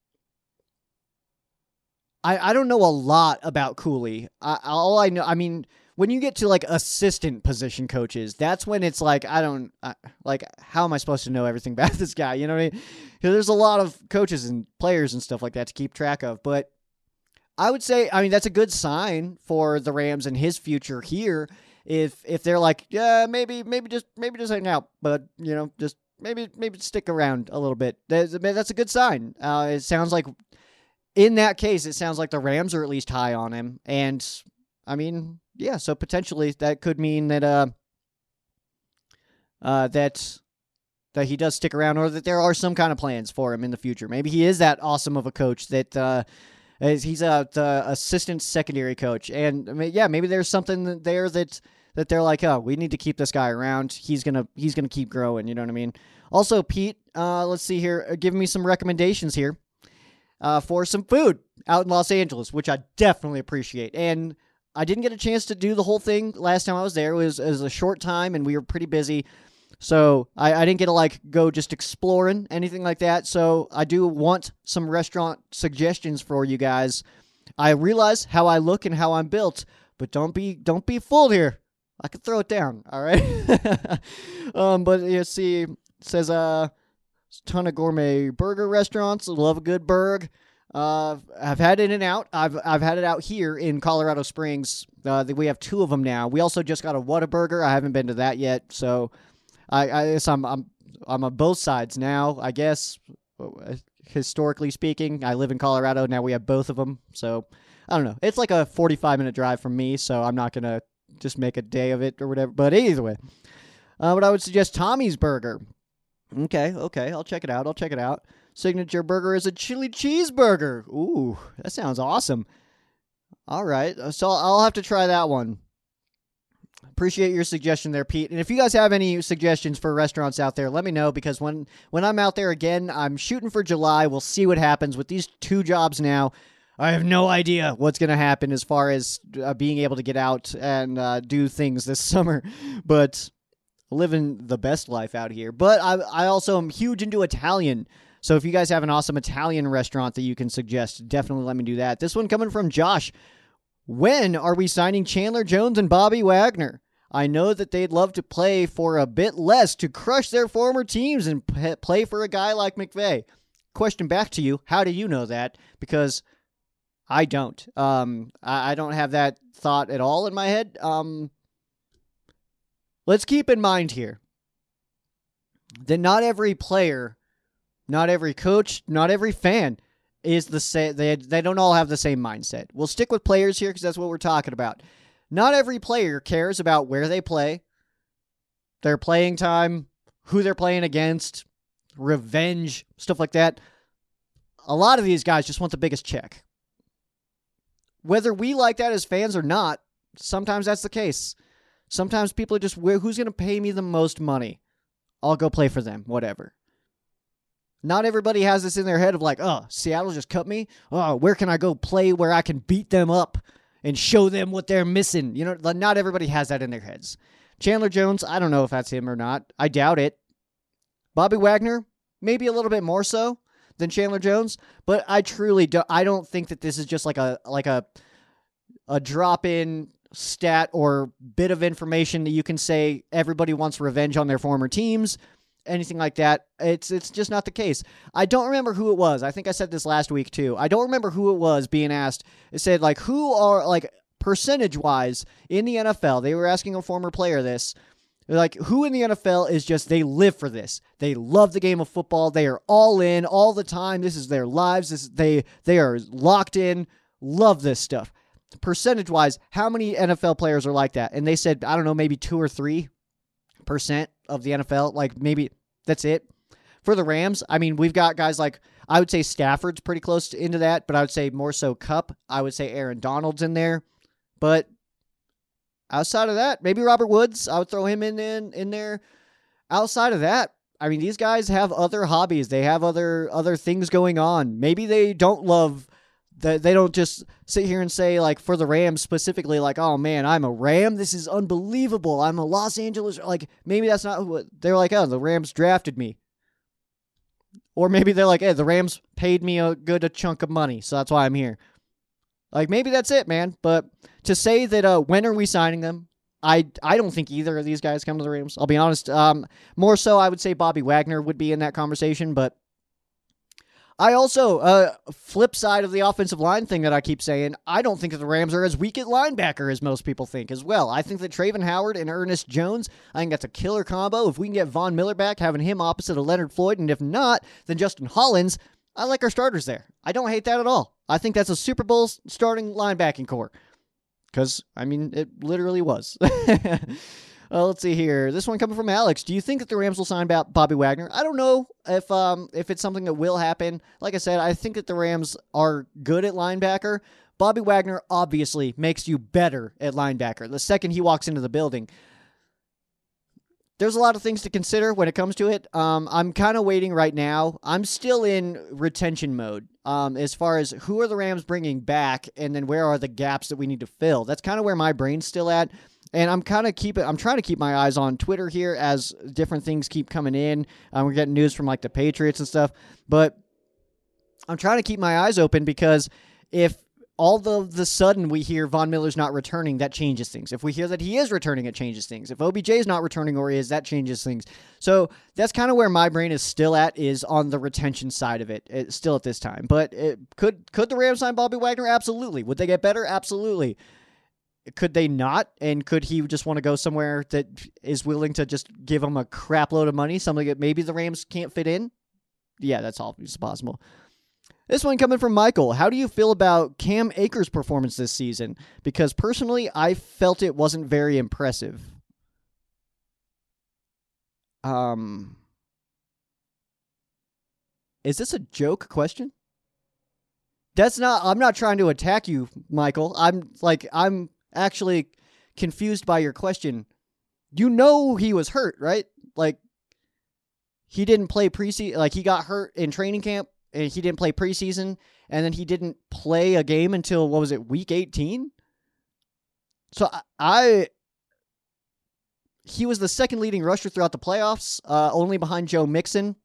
I don't know a lot about Cooley. All I know, I mean, when you get to like assistant position coaches, that's when it's like, how am I supposed to know everything about this guy? You know what I mean? Because there's a lot of coaches and players and stuff like that to keep track of. But I would say, I mean, that's a good sign for the Rams and his future here. If they're like, yeah, maybe just hang out, but you know, just maybe stick around a little bit. That's a good sign. It sounds like, in that case, it sounds like the Rams are at least high on him. And, I mean, yeah, so potentially that could mean that that he does stick around, or that there are some kind of plans for him in the future. Maybe he is that awesome of a coach that he's the assistant secondary coach. And, I mean, yeah, maybe there's something there that they're like, oh, we need to keep this guy around. He's gonna keep growing, you know what I mean? Also, Pete, let's see here, give me some recommendations here. For some food out in Los Angeles, which I definitely appreciate. And I didn't get a chance to do the whole thing last time I was there. It was a short time, and we were pretty busy. So I didn't get to go just exploring, anything like that. So I do want some restaurant suggestions for you guys. I realize how I look and how I'm built, but don't be fooled here. I can throw it down, all right? But you see, it says ton of gourmet burger restaurants. Love a good burg. I've had In-N-Out. I've had it out here in Colorado Springs. We have 2 of them now. We also just got a Whataburger. I haven't been to that yet, so I guess I'm on both sides now. I guess historically speaking, I live in Colorado now. We have both of them, so I don't know. It's like a 45-minute drive from me, so I'm not gonna just make a day of it or whatever. But either way, but I would suggest Tommy's Burger. Okay, I'll check it out. Signature burger is a chili cheeseburger. Ooh, that sounds awesome. All right, so I'll have to try that one. Appreciate your suggestion there, Pete. And if you guys have any suggestions for restaurants out there, let me know, because when I'm out there again, I'm shooting for July. We'll see what happens with these 2 jobs now. I have no idea what's going to happen as far as being able to get out and do things this summer, but living the best life out here. But I also am huge into Italian. So if you guys have an awesome Italian restaurant that you can suggest, definitely let me do that. This one coming from Josh. When are we signing Chandler Jones and Bobby Wagner? I know that they'd love to play for a bit less to crush their former teams and play for a guy like McVay. Question back to you. How do you know that? Because I don't. I don't have that thought at all in my head. Let's keep in mind here that not every player, not every coach, not every fan is the same. They don't all have the same mindset. We'll stick with players here because that's what we're talking about. Not every player cares about where they play, their playing time, who they're playing against, revenge, stuff like that. A lot of these guys just want the biggest check. Whether we like that as fans or not, sometimes that's the case. Sometimes people are just, who's going to pay me the most money? I'll go play for them, whatever. Not everybody has this in their head of like, oh, Seattle just cut me. Oh, where can I go play where I can beat them up and show them what they're missing? You know, not everybody has that in their heads. Chandler Jones, I don't know if that's him or not. I doubt it. Bobby Wagner, maybe a little bit more so than Chandler Jones, but I truly don't think that this is just like a drop-in stat or bit of information that you can say everybody wants revenge on their former teams, anything like that. It's just not the case. I don't remember who it was. I think I said this last week too. I don't remember who it was being asked. It said like, who are like percentage-wise in the NFL? They were asking a former player this. They're like, who in the NFL is just, they live for this. They love the game of football. They are all in all the time. This is their lives. They are locked in, love this stuff. Percentage-wise, how many NFL players are like that? And they said, I don't know, maybe 2 or 3% of the NFL. Like, maybe that's it. For the Rams, I mean, we've got guys like, I would say Stafford's pretty close into that, but I would say more so Kupp. I would say Aaron Donald's in there. But outside of that, maybe Robert Woods, I would throw him in there. Outside of that, I mean, these guys have other hobbies. They have other things going on. Maybe they don't love that. They don't just sit here and say, like, for the Rams specifically, like, oh man, I'm a Ram. This is unbelievable. I'm a Los Angeles. Like, maybe that's not what they're like. Oh, the Rams drafted me. Or maybe they're like, hey, the Rams paid me a chunk of money, so that's why I'm here. Like, maybe that's it, man. But to say that when are we signing them, I don't think either of these guys come to the Rams. I'll be honest. More so, I would say Bobby Wagner would be in that conversation. But I also, flip side of the offensive line thing that I keep saying, I don't think that the Rams are as weak at linebacker as most people think as well. I think that Trayvon Howard and Ernest Jones, I think that's a killer combo. If we can get Von Miller back, having him opposite of Leonard Floyd, and if not, then Justin Hollins, I like our starters there. I don't hate that at all. I think that's a Super Bowl starting linebacking core. Because, I mean, it literally was. Let's see here. This one coming from Alex. Do you think that the Rams will sign Bobby Wagner? I don't know if it's something that will happen. Like I said, I think that the Rams are good at linebacker. Bobby Wagner obviously makes you better at linebacker the second he walks into the building. There's a lot of things to consider when it comes to it. I'm kind of waiting right now. I'm still in retention mode as far as who are the Rams bringing back and then where are the gaps that we need to fill. That's kind of where my brain's still at. And I'm trying to keep my eyes on Twitter here as different things keep coming in. We're getting news from like the Patriots and stuff. But I'm trying to keep my eyes open because if all of the sudden we hear Von Miller's not returning, that changes things. If we hear that he is returning, it changes things. If OBJ's not returning or he is, that changes things. So that's kind of where my brain is still at, is on the retention side of it, still at this time. But could the Rams sign Bobby Wagner? Absolutely. Would they get better? Absolutely. Could they not? And could he just want to go somewhere that is willing to just give him a crap load of money, something that maybe the Rams can't fit in? Yeah, that's obviously possible. This one coming from Michael. How do you feel about Cam Akers' performance this season? Because personally, I felt it wasn't very impressive. Is this a joke question? I'm not trying to attack you, Michael. I'm actually confused by your question. You know he was hurt, right? Like, he didn't play preseason. Like, he got hurt in training camp. And he didn't play preseason, and then he didn't play a game until, what was it, week 18? So he was the second leading rusher throughout the playoffs, only behind Joe Mixon.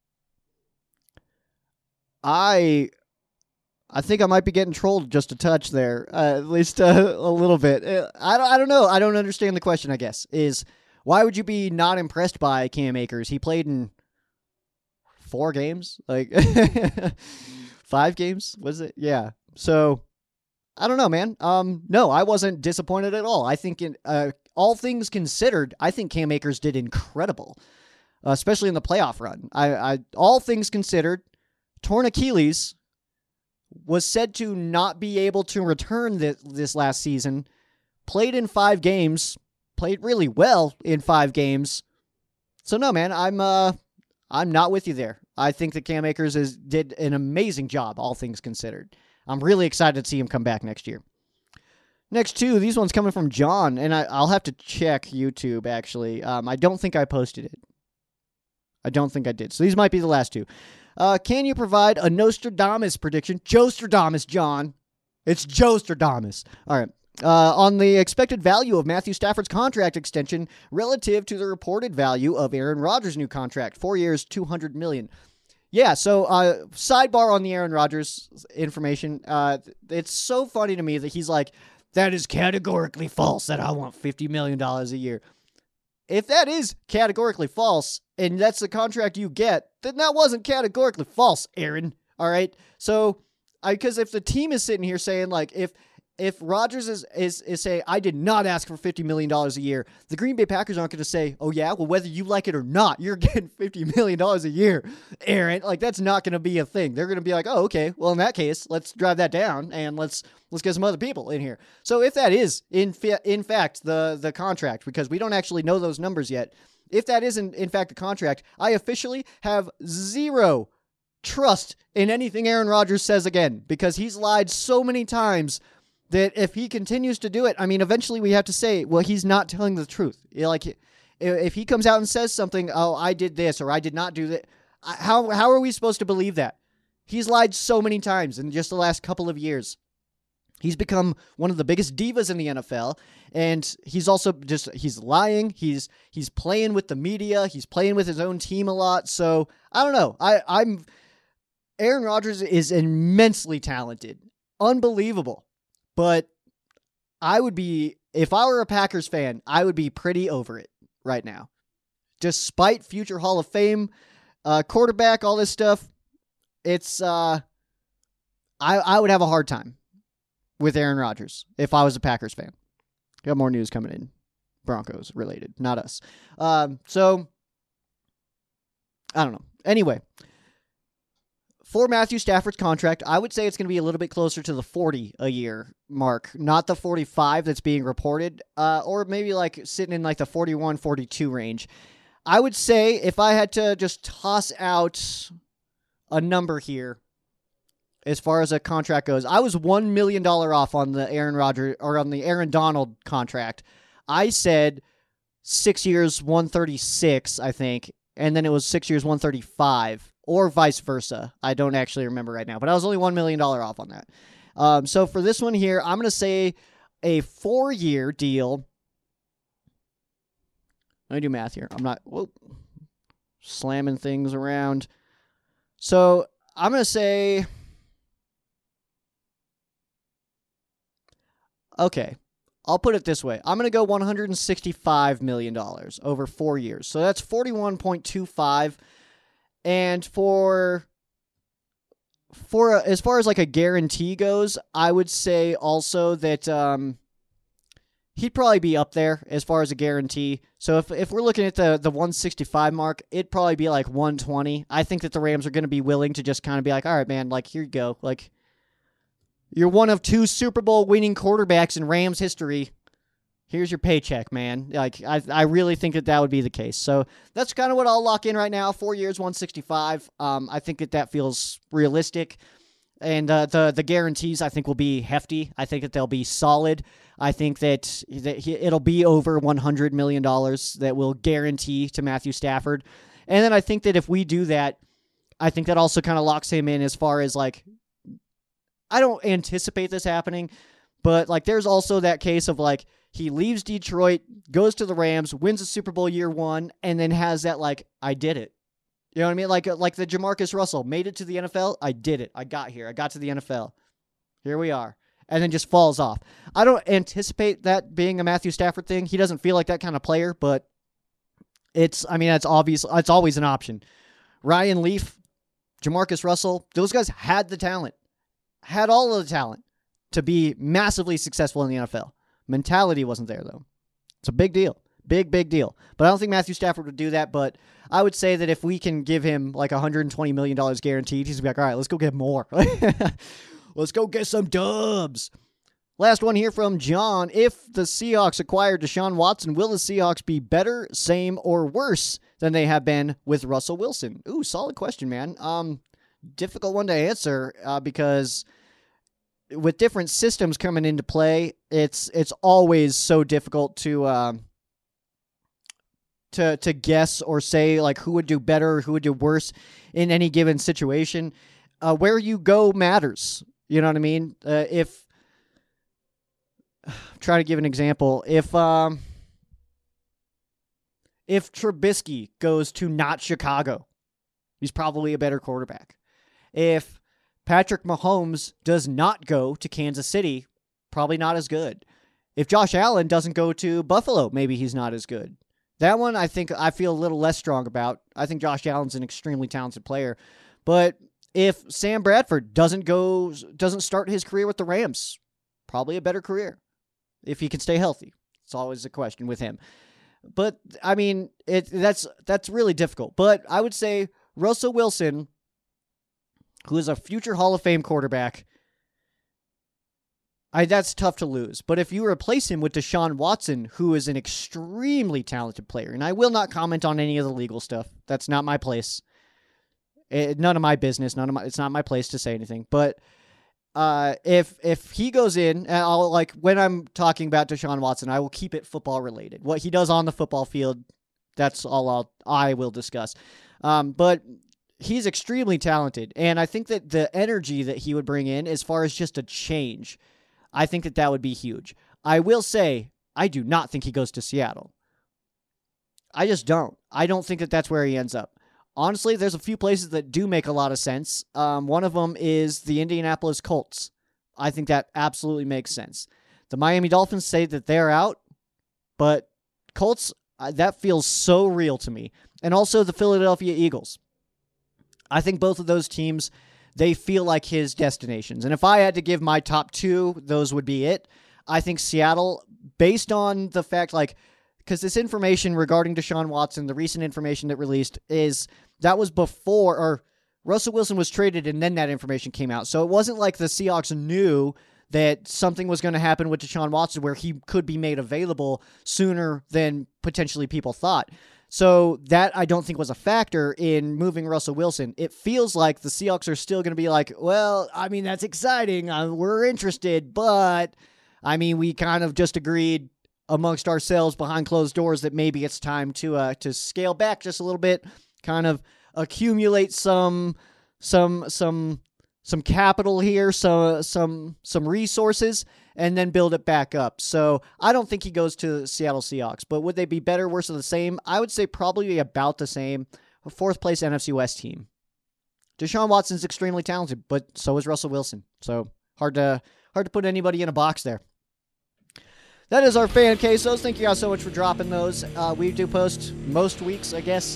I think I might be getting trolled just a touch there, at least a little bit. I don't know. I don't understand the question, I guess, is why would you be not impressed by Cam Akers? He played in 4 games, like 5 games, was it? Yeah. So I don't know, man. No, I wasn't disappointed at all. I think all things considered, I think Cam Akers did incredible, especially in the playoff run. I all things considered, torn Achilles, was said to not be able to return this last season, played in 5 games, played really well in 5 games. So no, man, I'm not with you there. I think that Cam Akers did an amazing job, all things considered. I'm really excited to see him come back next year. Next 2, these ones coming from John, and I'll have to check YouTube, actually. I don't think I posted it. I don't think I did. So these might be the last 2. Can you provide a Nostradamus prediction? Joestradamus, John. It's Joestradamus. All right. On the expected value of Matthew Stafford's contract extension relative to the reported value of Aaron Rodgers' new contract, 4 years, $200 million. Yeah, so sidebar on the Aaron Rodgers information. It's so funny to me that he's like, that is categorically false that I want $50 million a year. If that is categorically false, and that's the contract you get, then that wasn't categorically false, Aaron. All right? So, because if the team is sitting here saying, like, if Rodgers is saying, I did not ask for $50 million a year, the Green Bay Packers aren't going to say, oh yeah, well, whether you like it or not, you're getting $50 million a year, Aaron. Like, that's not going to be a thing. They're going to be like, oh, okay, well, in that case, let's drive that down, and let's get some other people in here. So if that is, in fact, the contract, because we don't actually know those numbers yet, if that is, in fact, the contract, I officially have zero trust in anything Aaron Rodgers says again, because he's lied so many times that if he continues to do it, I mean, eventually we have to say, well, he's not telling the truth. Like, if he comes out and says something, oh, I did this or I did not do that, how are we supposed to believe that? He's lied so many times in just the last couple of years. He's become one of the biggest divas in the NFL, and he's also he's lying. He's playing with the media. He's playing with his own team a lot. So I don't know. Aaron Rodgers is immensely talented, unbelievable. But if I were a Packers fan, I would be pretty over it right now. Despite future Hall of Fame, quarterback, all this stuff, it's, I would have a hard time with Aaron Rodgers if I was a Packers fan. Got more news coming in. Broncos related, not us. So, I don't know. Anyway. For Matthew Stafford's contract, I would say it's going to be a little bit closer to the 40 a year mark, not the 45 that's being reported, or maybe like sitting in like the 41, 42 range. I would say if I had to just toss out a number here as far as a contract goes, I was $1 million off on the Aaron Rodgers or on the Aaron Donald contract. I said 6 years, 136, I think, and then it was 6 years, 135. Or vice versa. I don't actually remember right now, but I was only $1 million off on that. So for this one here, I'm going to say a 4-year deal. Let me do math here. I'm not slamming things around. So I'm going to say, okay, I'll put it this way. I'm going to go $165 million over 4 years. So that's 41.25. And for as far as like a guarantee goes, I would say also that he'd probably be up there as far as a guarantee. So if we're looking at the 165 mark, it'd probably be like 120. I think that the Rams are going to be willing to just kind of be like, all right, man, like, here you go. Like, you're one of 2 Super Bowl winning quarterbacks in Rams history. Here's your paycheck, man. Like, I really think that would be the case. So that's kind of what I'll lock in right now. 4 years, 165. I think that feels realistic. And the guarantees, I think, will be hefty. I think that they'll be solid. I think that it'll be over $100 million that will guarantee to Matthew Stafford. And then I think that if we do that, I think that also kind of locks him in as far as, like, I don't anticipate this happening, but, like, there's also that case of, like, he leaves Detroit, goes to the Rams, wins the Super Bowl year 1, and then has that, like, I did it. You know what I mean? Like the Jamarcus Russell, made it to the NFL, I did it. I got here. I got to the NFL. Here we are. And then just falls off. I don't anticipate that being a Matthew Stafford thing. He doesn't feel like that kind of player, but it's obvious. It's always an option. Ryan Leaf, Jamarcus Russell, those guys had the talent. Had all of the talent to be massively successful in the NFL. Mentality wasn't there, though. It's a big deal. Big deal. But I don't think Matthew Stafford would do that, but I would say that if we can give him like $120 million guaranteed, he's going to be like, all right, let's go get more. Let's go get some dubs. Last one here from John. If the Seahawks acquire Deshaun Watson, will the Seahawks be better, same, or worse than they have been with Russell Wilson? Ooh, solid question, man. Difficult one to answer because with different systems coming into play, it's always so difficult to guess or say like who would do better or who would do worse in any given situation. Where you go matters. You know what I mean? Try to give an example. If Trubisky goes to not Chicago, he's probably a better quarterback. If Patrick Mahomes does not go to Kansas City, probably not as good. If Josh Allen doesn't go to Buffalo, maybe he's not as good. That one I feel a little less strong about. I think Josh Allen's an extremely talented player. But if Sam Bradford doesn't start his career with the Rams, probably a better career. If he can stay healthy. It's always a question with him. But, I mean, that's really difficult. But I would say Russell Wilson, who is a future Hall of Fame quarterback, that's tough to lose. But if you replace him with Deshaun Watson, who is an extremely talented player, and I will not comment on any of the legal stuff. That's not my place. None of my business. It's not my place to say anything. But if he goes in, and I'll when I'm talking about Deshaun Watson, I will keep it football related. What he does on the football field, that's all I will discuss. But he's extremely talented, and I think that the energy that he would bring in, as far as just a change, I think that would be huge. I will say, I do not think he goes to Seattle. I just don't. I don't think that that's where he ends up. Honestly, there's a few places that do make a lot of sense. One of them is the Indianapolis Colts. I think that absolutely makes sense. The Miami Dolphins say that they're out, but Colts, that feels so real to me. And also the Philadelphia Eagles. I think both of those teams, they feel like his destinations. And if I had to give my top two, those would be it. I think Seattle, based on the fact, because this information regarding Deshaun Watson, the recent information that released, that was before, or Russell Wilson was traded and then that information came out. So it wasn't like the Seahawks knew that something was going to happen with Deshaun Watson where he could be made available sooner than potentially people thought. So that I don't think was a factor in moving Russell Wilson. It feels like the Seahawks are still going to be like, well, I mean, that's exciting. We're interested, but I mean, we kind of just agreed amongst ourselves behind closed doors that maybe it's time to scale back just a little bit, kind of accumulate some capital here, some resources, and then build it back up. So I don't think he goes to Seattle Seahawks, but would they be better, worse, or the same? I would say probably about the same. A fourth place NFC West team. Deshaun Watson's extremely talented, but so is Russell Wilson. So hard to put anybody in a box there. That is our fan quesos. Thank you guys so much for dropping those. We do post most weeks, I guess.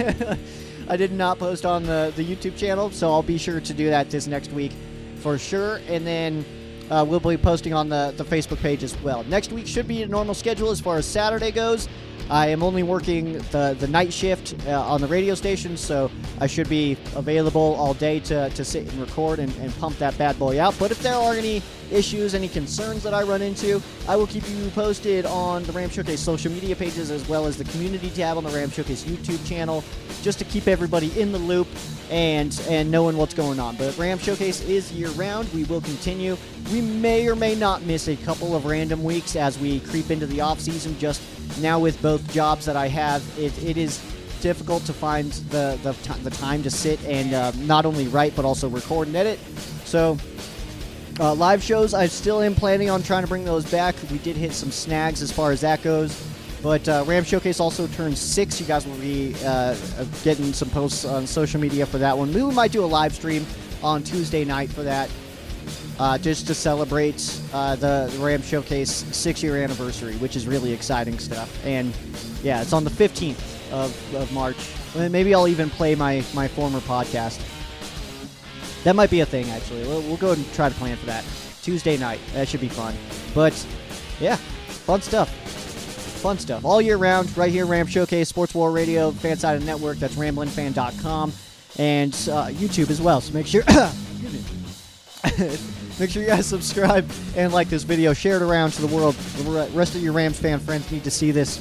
I did not post on the YouTube channel, so I'll be sure to do that this next week for sure. And then we'll be posting on the Facebook page as well. Next week should be a normal schedule as far as Saturday goes. I am only working the night shift on the radio station, so I should be available all day to sit and record and pump that bad boy out. But if there are any issues, any concerns that I run into, I will keep you posted on the Ram Showcase social media pages as well as the community tab on the Ram Showcase YouTube channel, just to keep everybody in the loop and knowing what's going on. But Ram Showcase is year-round. We will continue. We may or may not miss a couple of random weeks as we creep into the off-season. Just now with both jobs that I have, it is difficult to find the time to sit and not only write but also record and edit. So live shows, I still am planning on trying to bring those back. We did hit some snags as far as that goes. But Ram Showcase also turns 6. You guys will be getting some posts on social media for that one. We might do a live stream on Tuesday night for that, just to celebrate the Ram Showcase 6-year anniversary, which is really exciting stuff. And yeah, it's on the 15th of March. And maybe I'll even play my former podcast. That might be a thing, actually. We'll go and try to plan for that. Tuesday night. That should be fun. But yeah, fun stuff. Fun stuff all year round, right here, Ram Showcase, Sports War Radio, Fansided Network. That's RamblingFan.com, and YouTube as well. So make sure, excuse me, Make sure you guys subscribe and like this video. Share it around to the world. The rest of your Rams fan friends need to see this.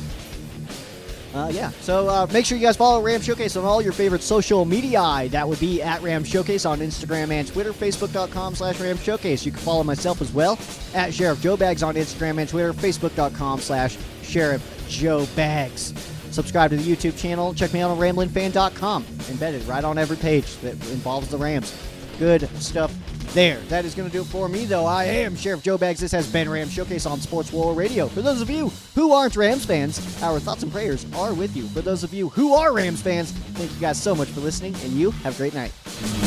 So make sure you guys follow Rams Showcase on all your favorite social media. That would be at Rams Showcase on Instagram and Twitter, Facebook.com/Rams Showcase. You can follow myself as well at Sheriff Joe Bags on Instagram and Twitter, Facebook.com/Sheriff Joe Bags. Subscribe to the YouTube channel. Check me out on RamblingFan.com. Embedded right on every page that involves the Rams. Good stuff there. That is going to do it for me, though. I am Sheriff Joe Bags. This has been Rams Showcase on Sports War Radio. For those of you who aren't Rams fans, our thoughts and prayers are with you. For those of you who are Rams fans, thank you guys so much for listening, and you have a great night.